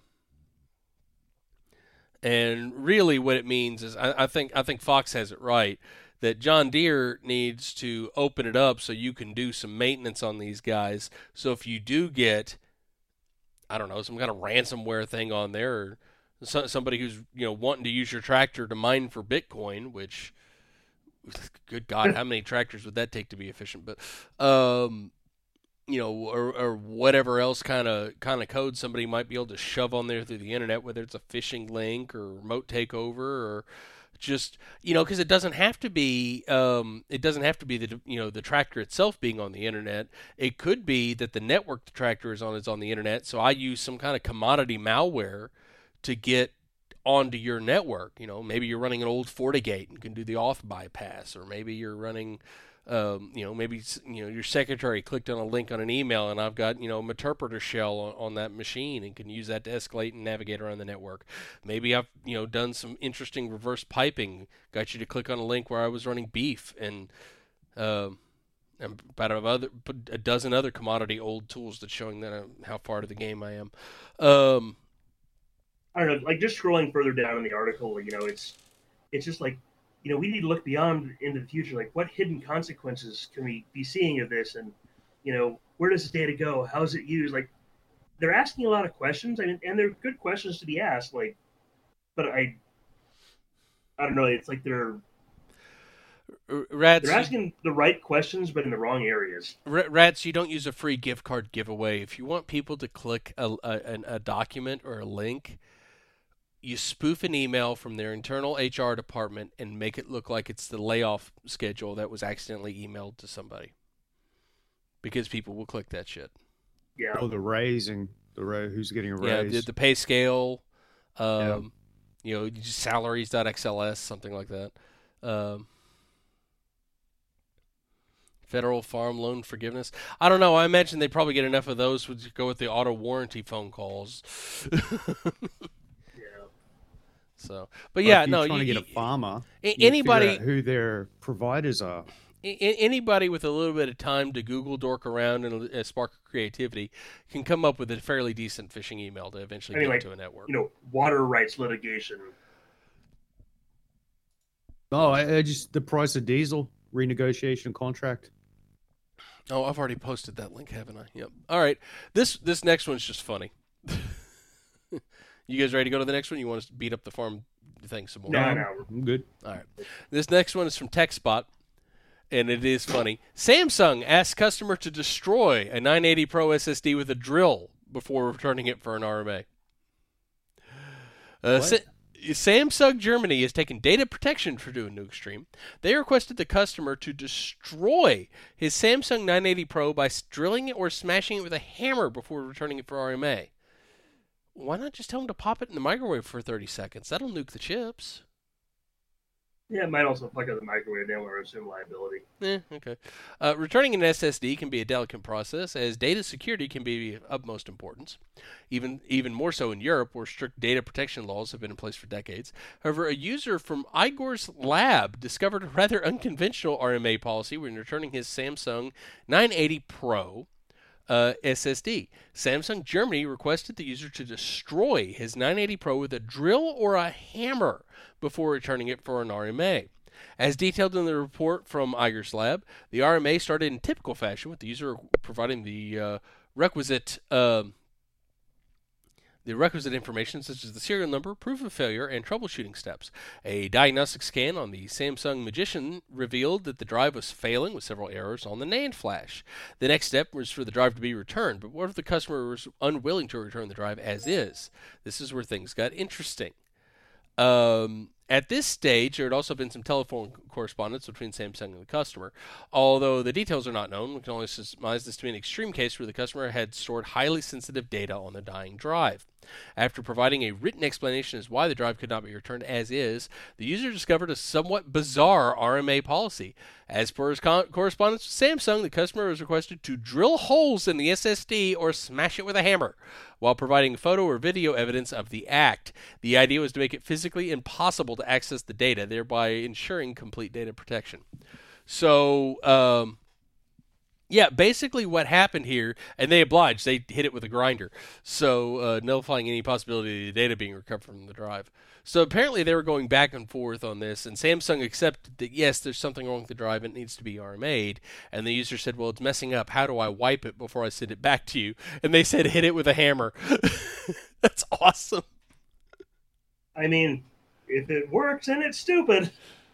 and really, what it means is, I, I think I think Fox has it right that John Deere needs to open it up so you can do some maintenance on these guys. So if you do get, I don't know, some kind of ransomware thing on there, or so, somebody who's you know wanting to use your tractor to mine for Bitcoin, which, good God, how many tractors would that take to be efficient? But, um, you know, or, or whatever else kind of kind of code somebody might be able to shove on there through the internet, whether it's a phishing link or remote takeover or just you know, because it doesn't have to be um, it doesn't have to be the you know the tractor itself being on the internet. It could be that the network the tractor is on is on the internet. So I use some kind of commodity malware to get onto your network. You know, maybe you're running an old FortiGate and can do the auth bypass, or maybe you're running, um, you know, maybe you know your secretary clicked on a link on an email, and I've got you know a interpreter shell on, on that machine and can use that to escalate and navigate around the network. Maybe I've you know done some interesting reverse piping, got you to click on a link where I was running beef and. Um, and about a, other, a dozen other commodity old tools that's showing that I'm, how far to the game I am. Um,
I don't know, like just scrolling further down in the article, you know, it's it's just like, you know, we need to look beyond into the future. Like, what hidden consequences can we be seeing of this? And, you know, where does this data go? How is it used? Like, they're asking a lot of questions, I mean, and they're good questions to be asked. Like, but I, I don't know. It's like they're
Rats,
they're asking the right questions, but in the wrong areas.
Rats, you don't use a free gift card giveaway. If you want people to click a, a, a document or a link, you spoof an email from their internal H R department and make it look like it's the layoff schedule that was accidentally emailed to somebody. Because people will click that shit.
Yeah.
Oh, the raising, the ra- who's getting a
Yeah,
raise?
the, the pay scale, um,
Yeah.
you know, salaries dot X L S, something like that. Um, Federal Farm Loan Forgiveness. I don't know. I imagine they probably get enough of those would go with the auto warranty phone calls.
Yeah.
So, but
Or
yeah,
if you're
no.
trying
you,
to get a farmer.
a-
you figure
anybody,
out who their providers are.
a- anybody with a little bit of time to Google dork around and a spark of creativity can come up with a fairly decent phishing email to eventually
I mean,
get
like,
into a network.
You know, water rights litigation.
Oh, I, I just the price of diesel renegotiation contract.
Oh, I've already posted that link, haven't I? Yep. All right. This this next one's just funny. You guys ready to go to the next one? You want us to beat up the farm thing some more?
No, no.
I'm good.
All right. This next one is from TechSpot, and it is funny. Samsung asks customer to destroy a nine eighty Pro S S D with a drill before returning it for an R M A. Uh, Sa- Samsung Germany has taken data protection to a new extreme. They requested the customer to destroy his Samsung nine eighty Pro by drilling it or smashing it with a hammer before returning it for R M A. Why not just tell them to pop it in the microwave for thirty seconds? That'll nuke the chips.
Yeah, it might also fuck up the microwave down or assume liability.
Eh, okay. Uh, returning an S S D can be a delicate process, as data security can be of utmost importance, even even more so in Europe, where strict data protection laws have been in place for decades. However, a user from Igor's lab discovered a rather unconventional R M A policy when returning his Samsung nine eighty Pro uh, S S D. Samsung Germany requested the user to destroy his nine eighty Pro with a drill or a hammer before returning it for an R M A. As detailed in the report from Igor's lab, the R M A started in typical fashion, with the user providing the uh, requisite uh, the requisite information such as the serial number, proof of failure, and troubleshooting steps. A diagnostic scan on the Samsung Magician revealed that the drive was failing with several errors on the NAND flash. The next step was for the drive to be returned, but what if the customer was unwilling to return the drive as is? This is where things got interesting. Um, at this stage, there had also been some telephone correspondence between Samsung and the customer. Although the details are not known, we can only surmise this to be an extreme case where the customer had stored highly sensitive data on the dying drive. After providing a written explanation as why the drive could not be returned as is, the user discovered a somewhat bizarre R M A policy. As per his co- correspondence with Samsung, the customer was requested to drill holes in the S S D or smash it with a hammer, while providing photo or video evidence of the act. The idea was to make it physically impossible to access the data, thereby ensuring complete data protection. So, um, yeah, basically what happened here, and they obliged, they hit it with a grinder, so uh, nullifying any possibility of the data being recovered from the drive. So apparently they were going back and forth on this, and Samsung accepted that, yes, there's something wrong with the drive, and it needs to be R M A'd, and the user said, well, it's messing up, how do I wipe it before I send it back to you? And they said, hit it with a hammer. That's awesome.
I mean, if it works and it's stupid.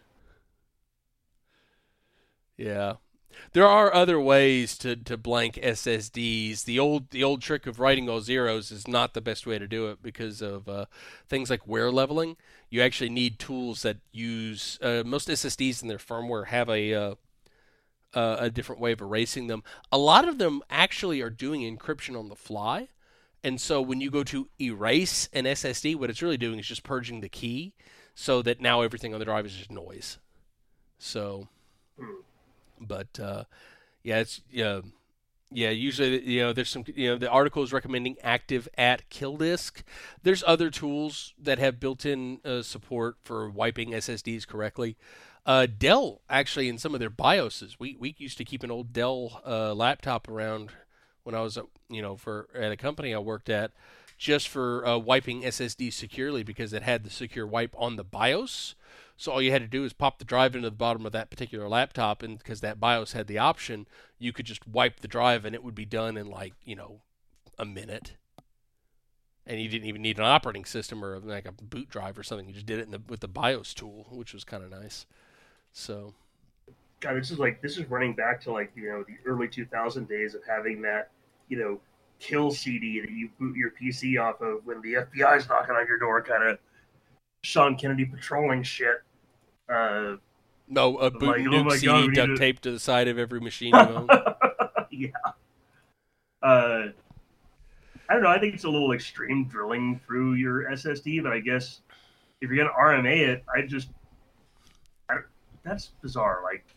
Yeah. There are other ways to, to blank S S Ds. The old the old trick of writing all zeros is not the best way to do it because of uh, things like wear leveling. You actually need tools that use uh, most S S Ds in their firmware have a uh, uh, a different way of erasing them. A lot of them actually are doing encryption on the fly, and so when you go to erase an S S D, what it's really doing is just purging the key, so that now everything on the drive is just noise. So. But uh, yeah, it's yeah, yeah. Usually, you know, there's some, you know, the article is recommending active at kill disk. There's other tools that have built-in uh, support for wiping S S Ds correctly. Uh, Dell actually, in some of their BIOSes, we we used to keep an old Dell uh, laptop around when I was, you know, for at a company I worked at, just for uh, wiping S S Ds securely because it had the secure wipe on the BIOS. So all you had to do is pop the drive into the bottom of that particular laptop, and because that BIOS had the option, you could just wipe the drive, and it would be done in like, you know, a minute. And you didn't even need an operating system or like a boot drive or something. You just did it in the, with the BIOS tool, which was kind of nice. So,
God, this is like this is running back to like you know the early two thousand days of having that you know kill C D that you boot your P C off of when the F B I's knocking on your door, kind of Sean Kennedy patrolling shit. Uh,
no, a boot
like,
and
oh
nuke
my
C D
God, we
duct
need to-
taped to the side of every machine you own.
yeah. Uh, I don't know. I think it's a little extreme drilling through your S S D, but I guess if you're gonna R M A it, I just I, that's bizarre. Like,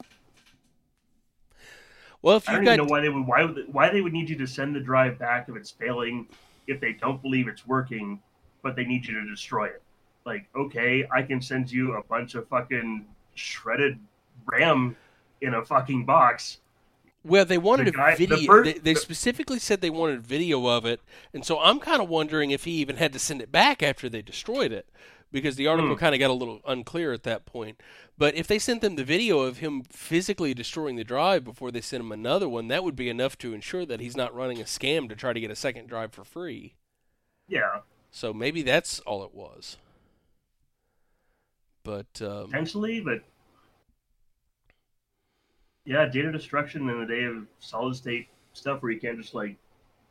Well, if
I
you've
don't
got
even know why they would why would, why they would need you to send the drive back if it's failing, if they don't believe it's working, but they need you to destroy it. Like, okay, I can send you a bunch of fucking shredded RAM in a fucking box.
Well, they wanted
The guy-
a
the
video.
first-
they, they specifically said they wanted video of it, and so I'm kind of wondering if he even had to send it back after they destroyed it, because the article
Hmm.
kind of got a little unclear at that point. But if they sent them the video of him physically destroying the drive before they sent him another one, that would be enough to ensure that he's not running a scam to try to get a second drive for free.
Yeah,
So maybe that's all it was. But um,
potentially, but yeah, data destruction in the day of solid state stuff where you can't just like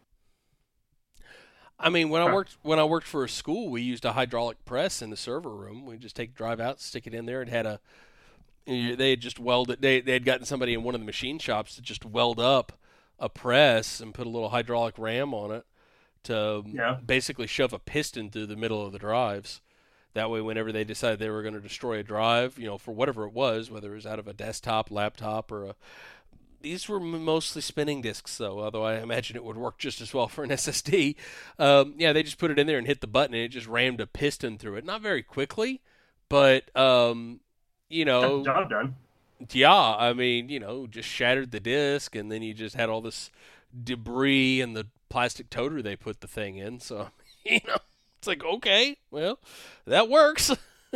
I mean, when I
Huh.
worked when I worked for a school, we used a hydraulic press in the server room. We just take the drive out, stick it in there. It had a they had just welded. They they had gotten somebody in one of the machine shops to just weld up a press and put a little hydraulic ram on it to
Yeah.
basically shove a piston through the middle of the drives. That way, whenever they decided they were going to destroy a drive, you know, for whatever it was, whether it was out of a desktop, laptop, or a... These were mostly spinning disks, though, although I imagine it would work just as well for an S S D. Um, yeah, they just put it in there and hit the button, and it just rammed a piston through it. Not very quickly, but, um, you know...
Job done.
Yeah, I mean, you know, just shattered the disk, and then you just had all this debris and the plastic toter they put the thing in. So, you know, it's like, okay, well, that works.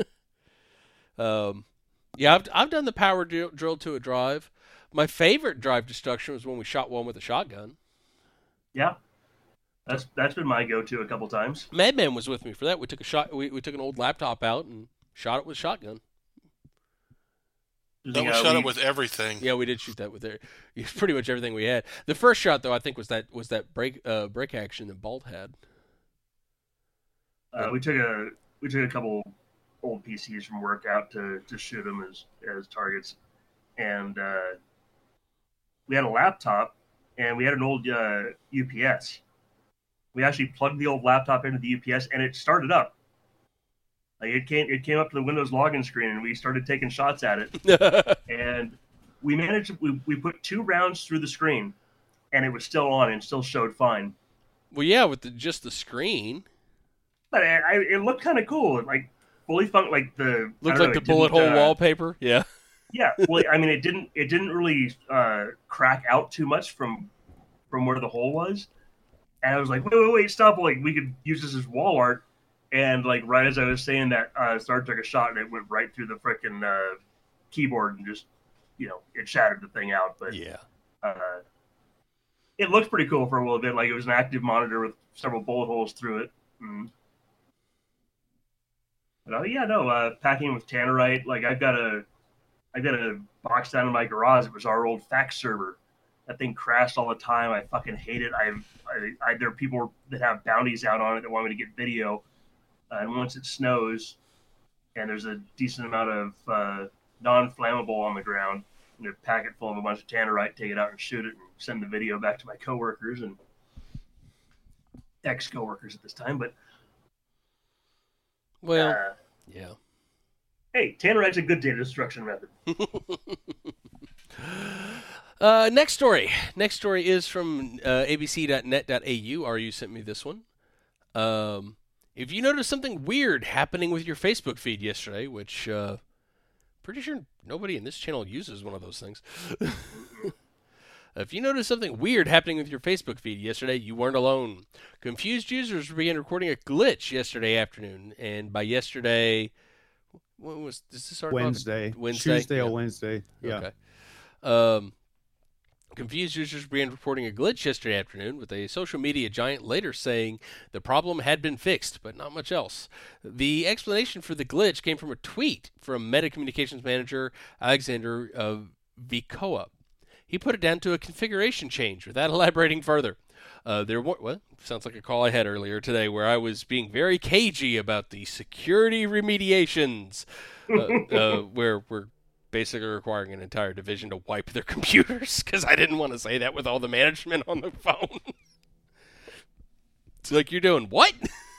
um, yeah, I've I've done the power drill, drill to a drive. My favorite drive destruction was when we shot one with a shotgun.
Yeah, that's that's been my go-to a couple times.
Madman was with me for that. We took a shot. We we took an old laptop out and shot it with a shotgun.
No, we
uh,
shot
we,
it with everything.
Yeah, we did shoot that with it. Pretty much everything we had. The first shot, though, I think was that was that break uh, break action that Balt had.
Uh, we took a we took a couple old P Cs from work out to, to shoot them as as targets, and uh, we had a laptop and we had an old uh, U P S. We actually plugged the old laptop into the U P S and it started up. Like it came, it came up to the Windows login screen, and we started taking shots at it. And we managed. We we put two rounds through the screen, and it was still on and still showed fine.
Well, yeah, with the, just the screen.
But I, I, it looked kind of cool, like fully fun. Like the
looked
know,
like the bullet hole
uh,
wallpaper. Yeah.
Yeah. Well, I mean, it didn't. It didn't really uh, crack out too much from from where the hole was. And I was like, wait, wait, wait, stop! Like we could use this as wall art. And like right as I was saying that, uh, Sarge took a shot and it went right through the frickin' uh, keyboard and just, you know, it shattered the thing out. But
yeah,
uh, it looked pretty cool for a little bit. Like it was an active monitor with several bullet holes through it. Mm. But oh yeah, no, uh, packing with Tannerite. Like I've got a, I got a box down in my garage. It was our old fax server. That thing crashed all the time. I fucking hate it. I've, I, I there are people that have bounties out on it that want me to get video. Uh, and once it snows and there's a decent amount of uh, non-flammable on the ground, and a packet full of a bunch of Tannerite, take it out and shoot it and send the video back to my coworkers and ex-coworkers at this time. But
well,
uh,
yeah.
Hey, Tannerite's a good data destruction method.
uh, next story. Next story is from uh, A B C dot net dot A U. R U sent me this one. Um... If you noticed something weird happening with your Facebook feed yesterday, which uh, pretty sure nobody in this channel uses one of those things. If you noticed something weird happening with your Facebook feed yesterday, you weren't alone. Confused users began recording a glitch yesterday afternoon, and by yesterday, what was does this start
Wednesday,
Wednesday,
Tuesday
yeah.
or Wednesday, yeah.
Okay. Um, confused users began reporting a glitch yesterday afternoon, with a social media giant later saying the problem had been fixed, but not much else. The explanation for the glitch came from a tweet from Meta Communications Manager Alexander uh, Vikoa. He put it down to a configuration change without elaborating further. Uh, there were, well, sounds like a call I had earlier today where I was being very cagey about the security remediations, uh, uh, where we're basically requiring an entire division to wipe their computers, because I didn't want to say that with all the management on the phone. It's like, you're doing what?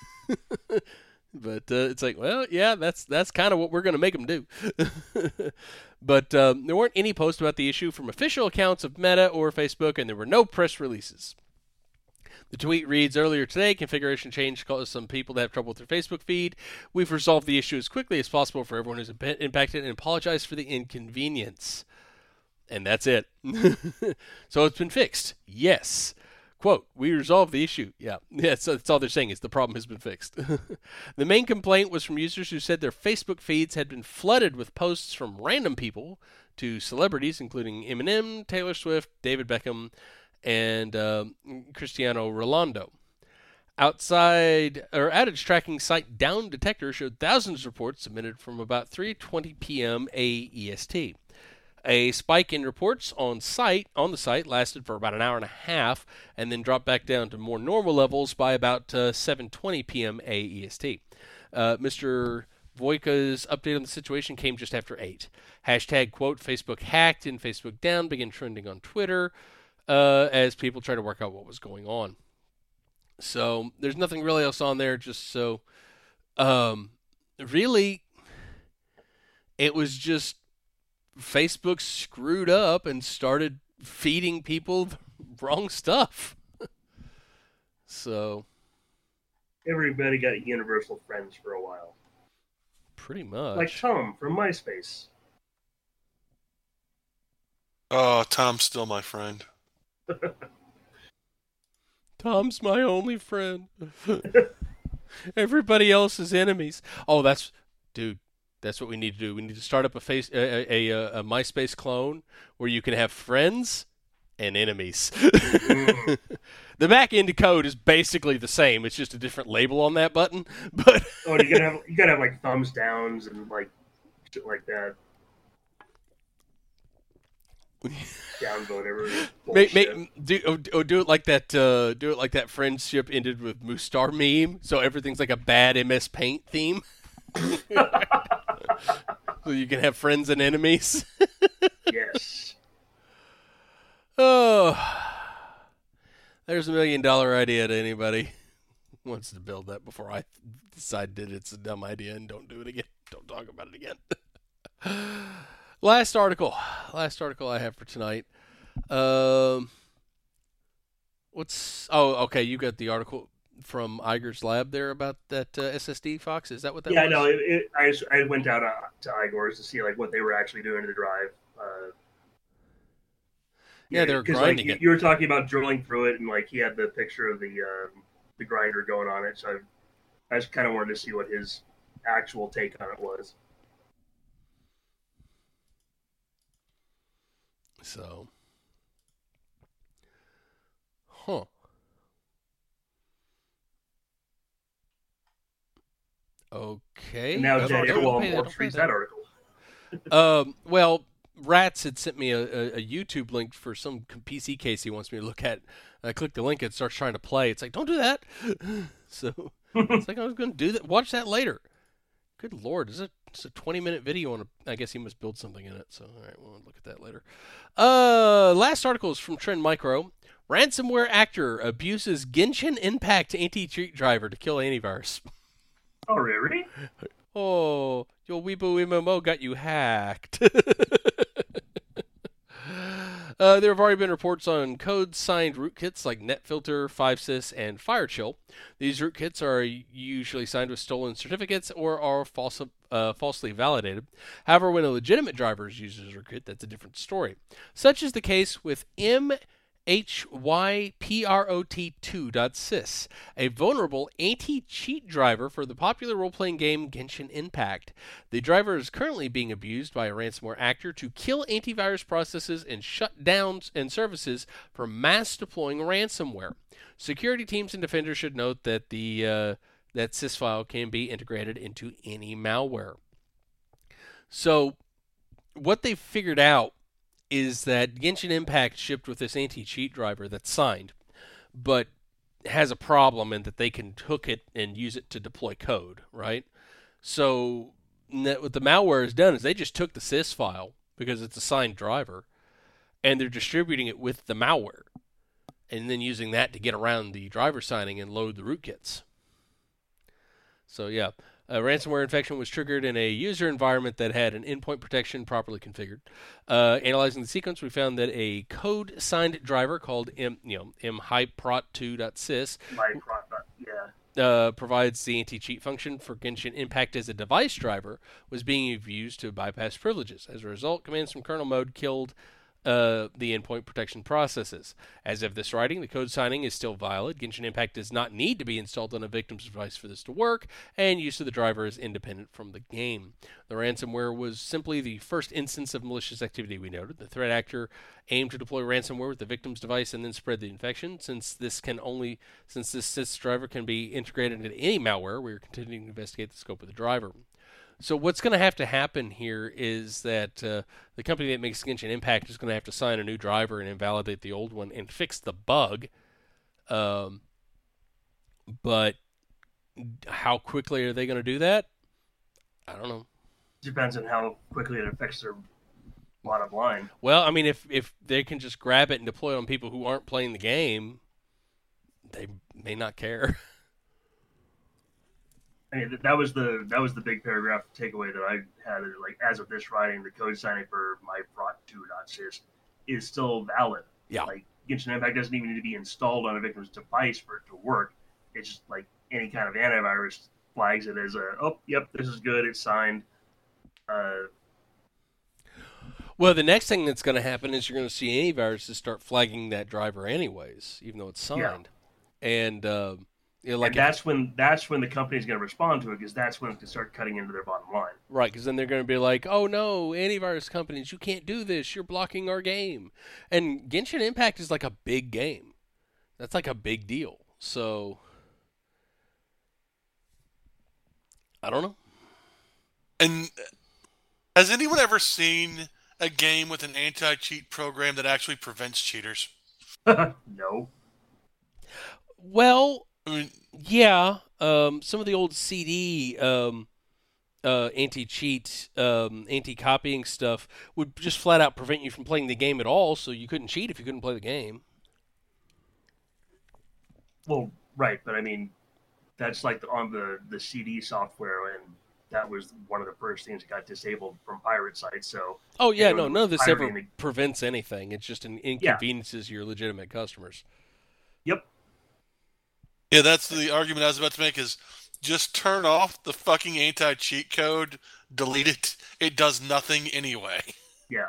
But uh, it's like, well, yeah, that's that's kind of what we're going to make them do. But um, there weren't any posts about the issue from official accounts of Meta or Facebook, and there were no press releases. The tweet reads, earlier today, configuration change caused some people to have trouble with their Facebook feed. We've resolved the issue as quickly as possible for everyone who's impacted and apologize for the inconvenience. And that's it. So it's been fixed. Yes. Quote, we resolved the issue. Yeah, yeah, so that's all they're saying is the problem has been fixed. The main complaint was from users who said their Facebook feeds had been flooded with posts from random people to celebrities, including Eminem, Taylor Swift, David Beckham, and uh, Cristiano Ronaldo. Outside or outage tracking site Down Detector showed thousands of reports submitted from about three twenty p.m. A E S T. A spike in reports on site on the site lasted for about an hour and a half, and then dropped back down to more normal levels by about uh, seven twenty p.m. A E S T. Uh, Mister Voika's update on the situation came just after eight. Hashtag, quote, Facebook hacked and Facebook down began trending on Twitter uh, as people try to work out what was going on. So there's nothing really else on there, just so um, really, it was just Facebook screwed up and started feeding people the wrong stuff. So
Everybody got universal friends for a while.
pretty much.
Like Tom from MySpace.
Oh, Tom's still my friend.
Tom's my only friend. Everybody else is enemies. Oh, that's, dude. That's what we need to do. We need to start up a face a a, a, a MySpace clone where you can have friends and enemies.
Mm.
The back end code is basically the same. It's just a different label on that button. But
Oh, you gotta have you gotta have like thumbs downs and like shit like that. Downvote whatever.
Make, make, do oh, oh, do it like that. Uh, do it like that friendship ended with Mustar meme. So everything's like a bad M S Paint theme. So you can have friends and enemies.
Yes.
Oh, there's a million dollar idea to anybody who wants to build that before I decide that it's a dumb idea and don't do it again. Don't talk about it again. Last article. Last article I have for tonight. Um, what's? Oh, okay. You got the article from Iger's lab there about that uh, S S D, Fox. Is that what that
yeah,
was?
no. It, it, I just, I went out uh, to Igor's to see like what they were actually doing to the drive. Uh,
Yeah, they were
'cause,
grinding
like,
it.
You were talking about drilling through it, and like he had the picture of the um, the grinder going on it. So I, I just kind of wanted to see what his actual take on it was.
So, huh. Okay.
And now
Oh,
Jed
don't
Earwall
pay that,
Morph
don't pay
reads
that.
that article.
Um, well, Rats had sent me a, a, a YouTube link for some P C case he wants me to look at. I click the link, it starts trying to play. It's like, don't do that. So it's like I was going to do that. Watch that later. Good lord, is it? It's a twenty minute video on a. I guess he must build something in it. So all right, we'll look at that later. Uh, last article is from Trend Micro. Ransomware actor abuses Genshin Impact anti-cheat driver to kill antivirus.
Oh, really?
Oh, your Weibo M M O got you hacked. uh, there have already been reports on code-signed rootkits like NetFilter, FiveSys, and FireChill. These rootkits are usually signed with stolen certificates or are false, uh, falsely validated. However, when a legitimate driver uses a rootkit, that's a different story. Such is the case with M. H Y P R O T two dot sys, a vulnerable anti-cheat driver for the popular role-playing game Genshin Impact. The driver is currently being abused by a ransomware actor to kill antivirus processes and shut down and services for mass deploying ransomware. Security teams and defenders should note that the uh, that sys file can be integrated into any malware. So, what they figured out is that Genshin Impact shipped with this anti-cheat driver that's signed, but has a problem in that they can hook it and use it to deploy code, right? So what the malware has done is they just took the sys file, because it's a signed driver, and they're distributing it with the malware, and then using that to get around the driver signing and load the rootkits. So yeah. A ransomware infection was triggered in a user environment that had an endpoint protection properly configured. Uh, analyzing the sequence, we found that a code-signed driver called M, you know, M hyprot two dot sys
My product, yeah.
uh, provides the anti-cheat function for Genshin Impact as a device driver was being used to bypass privileges. As a result, commands from kernel mode killed Uh, the endpoint protection processes. As of this writing, the code signing is still valid. Genshin Impact does not need to be installed on a victim's device for this to work, and use of the driver is independent from the game. The ransomware was simply the first instance of malicious activity we noted. The threat actor aimed to deploy ransomware with the victim's device and then spread the infection. Since this can only, since this sys driver can be integrated into any malware, we are continuing to investigate the scope of the driver. So what's going to have to happen here is that uh, the company that makes Genshin Impact is going to have to sign a new driver and invalidate the old one and fix the bug. Um, but how quickly are they going to do that? I don't know.
Depends on how quickly it affects their bottom line.
Well, I mean, if, if they can just grab it and deploy it on people who aren't playing the game, they may not care.
I mean, that was the that was the big paragraph takeaway that I had. Like, as of this writing, the code signing for my fraught two dot sys is still valid.
Yeah.
Like, Genshin Impact doesn't even need to be installed on a victim's device for it to work. It's just like any kind of antivirus flags it as a, oh, yep, this is good, it's signed. Uh,
Well, the next thing that's going to happen is you're going to see antiviruses start flagging that driver anyways, even though it's signed. Yeah. And, uh, you know, like
and that's if, when that's when the company's going to respond to it, because that's when it can start cutting into their bottom line.
Right, because then they're going to be like, oh, no, antivirus companies, you can't do this. You're blocking our game. And Genshin Impact is like a big game. That's like a big deal. So, I don't know.
And has anyone ever seen a game with an anti-cheat program that actually prevents cheaters?
No.
Well,
I mean,
yeah. Um, some of the old C D um, uh, anti-cheat, um, anti-copying stuff would just flat out prevent you from playing the game at all, so you couldn't cheat if you couldn't play the game.
Well, right, but I mean, that's like on the, the C D software, and that was one of the first things that got disabled from pirate sites. So,
oh yeah,
you know,
no, none of this ever
the...
prevents anything. It's just an inconveniences yeah. your legitimate customers.
Yep.
Yeah, that's the argument I was about to make. Is just turn off the fucking anti-cheat code, delete it. It does nothing anyway.
Yeah.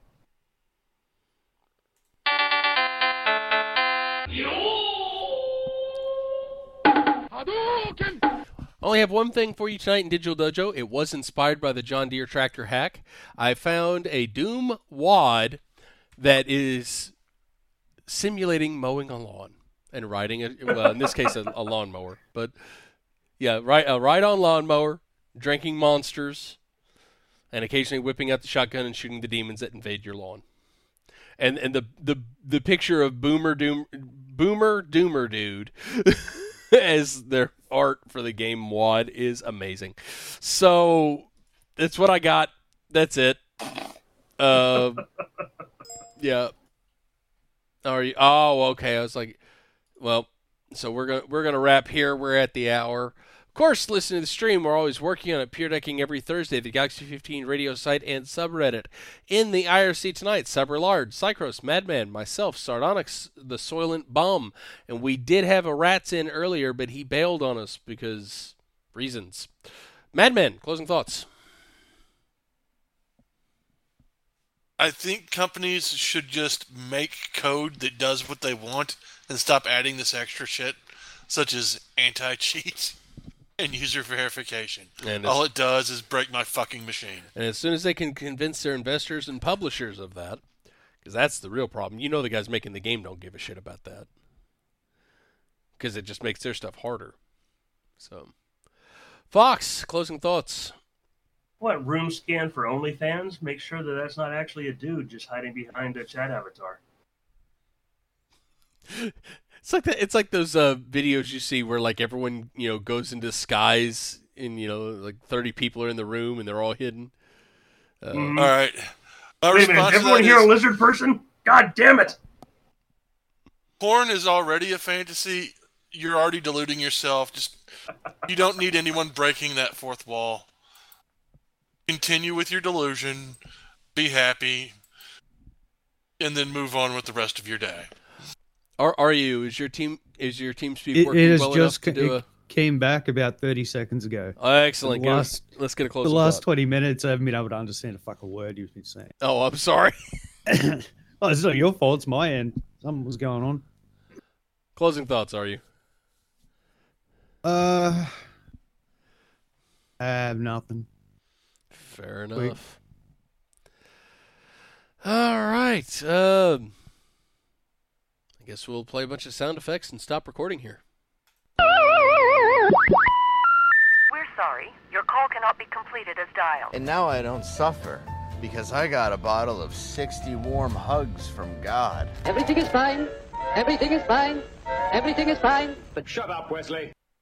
I only have one thing for you tonight in Digital Dojo. It was inspired by the John Deere tractor hack. I found a Doom wad that is simulating mowing a lawn and riding a, well, in this case, a, a lawnmower. But yeah, right, a ride-on lawnmower, drinking monsters, and occasionally whipping out the shotgun and shooting the demons that invade your lawn. And and the the the picture of Boomer Doom Boomer Doomer Dude as their art for the game wad is amazing. So that's what I got. That's it. Uh, yeah. Are you? Oh, okay. I was like, well, so we're gonna we're gonna wrap here. We're at the hour. Of course, listen to the stream. We're always working on it. Pure Decking every Thursday. The Galaxy fifteen radio site and subreddit. In the I R C tonight, Cyberlard, Cycros, Madman, myself, Sardonyx, the Soylent Bum. And we did have a Rats in earlier, but he bailed on us because reasons. Madman, closing thoughts.
I think companies should just make code that does what they want and stop adding this extra shit, such as anti-cheat and user verification. And all it does is break my fucking machine.
And as soon as they can convince their investors and publishers of that, because that's the real problem. You know the guys making the game don't give a shit about that. Because it just makes their stuff harder. So, Fox, closing thoughts.
What, room scan for OnlyFans? Make sure that that's not actually a dude just hiding behind a chat avatar.
It's like that. It's like those uh, videos you see where like everyone you know goes into disguise and you know like thirty people are in the room and they're all hidden. Uh,
mm-hmm.
All right. My
Wait a minute, is everyone here is... a lizard person? God damn it!
Porn is already a fantasy. You're already deluding yourself. Just you don't need anyone breaking that fourth wall. Continue with your delusion, be happy, and then move on with the rest of your day.
Are are you? Is your team is your team speak working
it, it
well
just
enough to do
it
a...
came back about thirty seconds ago.
Oh, excellent.
The last,
Let's get a close.
The last
thought.
twenty minutes, I haven't been able to understand a fucking word you've been saying.
Oh, I'm sorry.
Oh, it's not your fault. It's my end. Something was going on.
Closing thoughts, are you?
Uh, I have nothing.
Fair enough. Wait. All right. Um, I guess we'll play a bunch of sound effects and stop recording here.
We're sorry. Your call cannot be completed as dialed.
And now I don't suffer, because I got a bottle of sixty warm hugs from God.
Everything is fine. Everything is fine. Everything is fine.
But shut up, Wesley.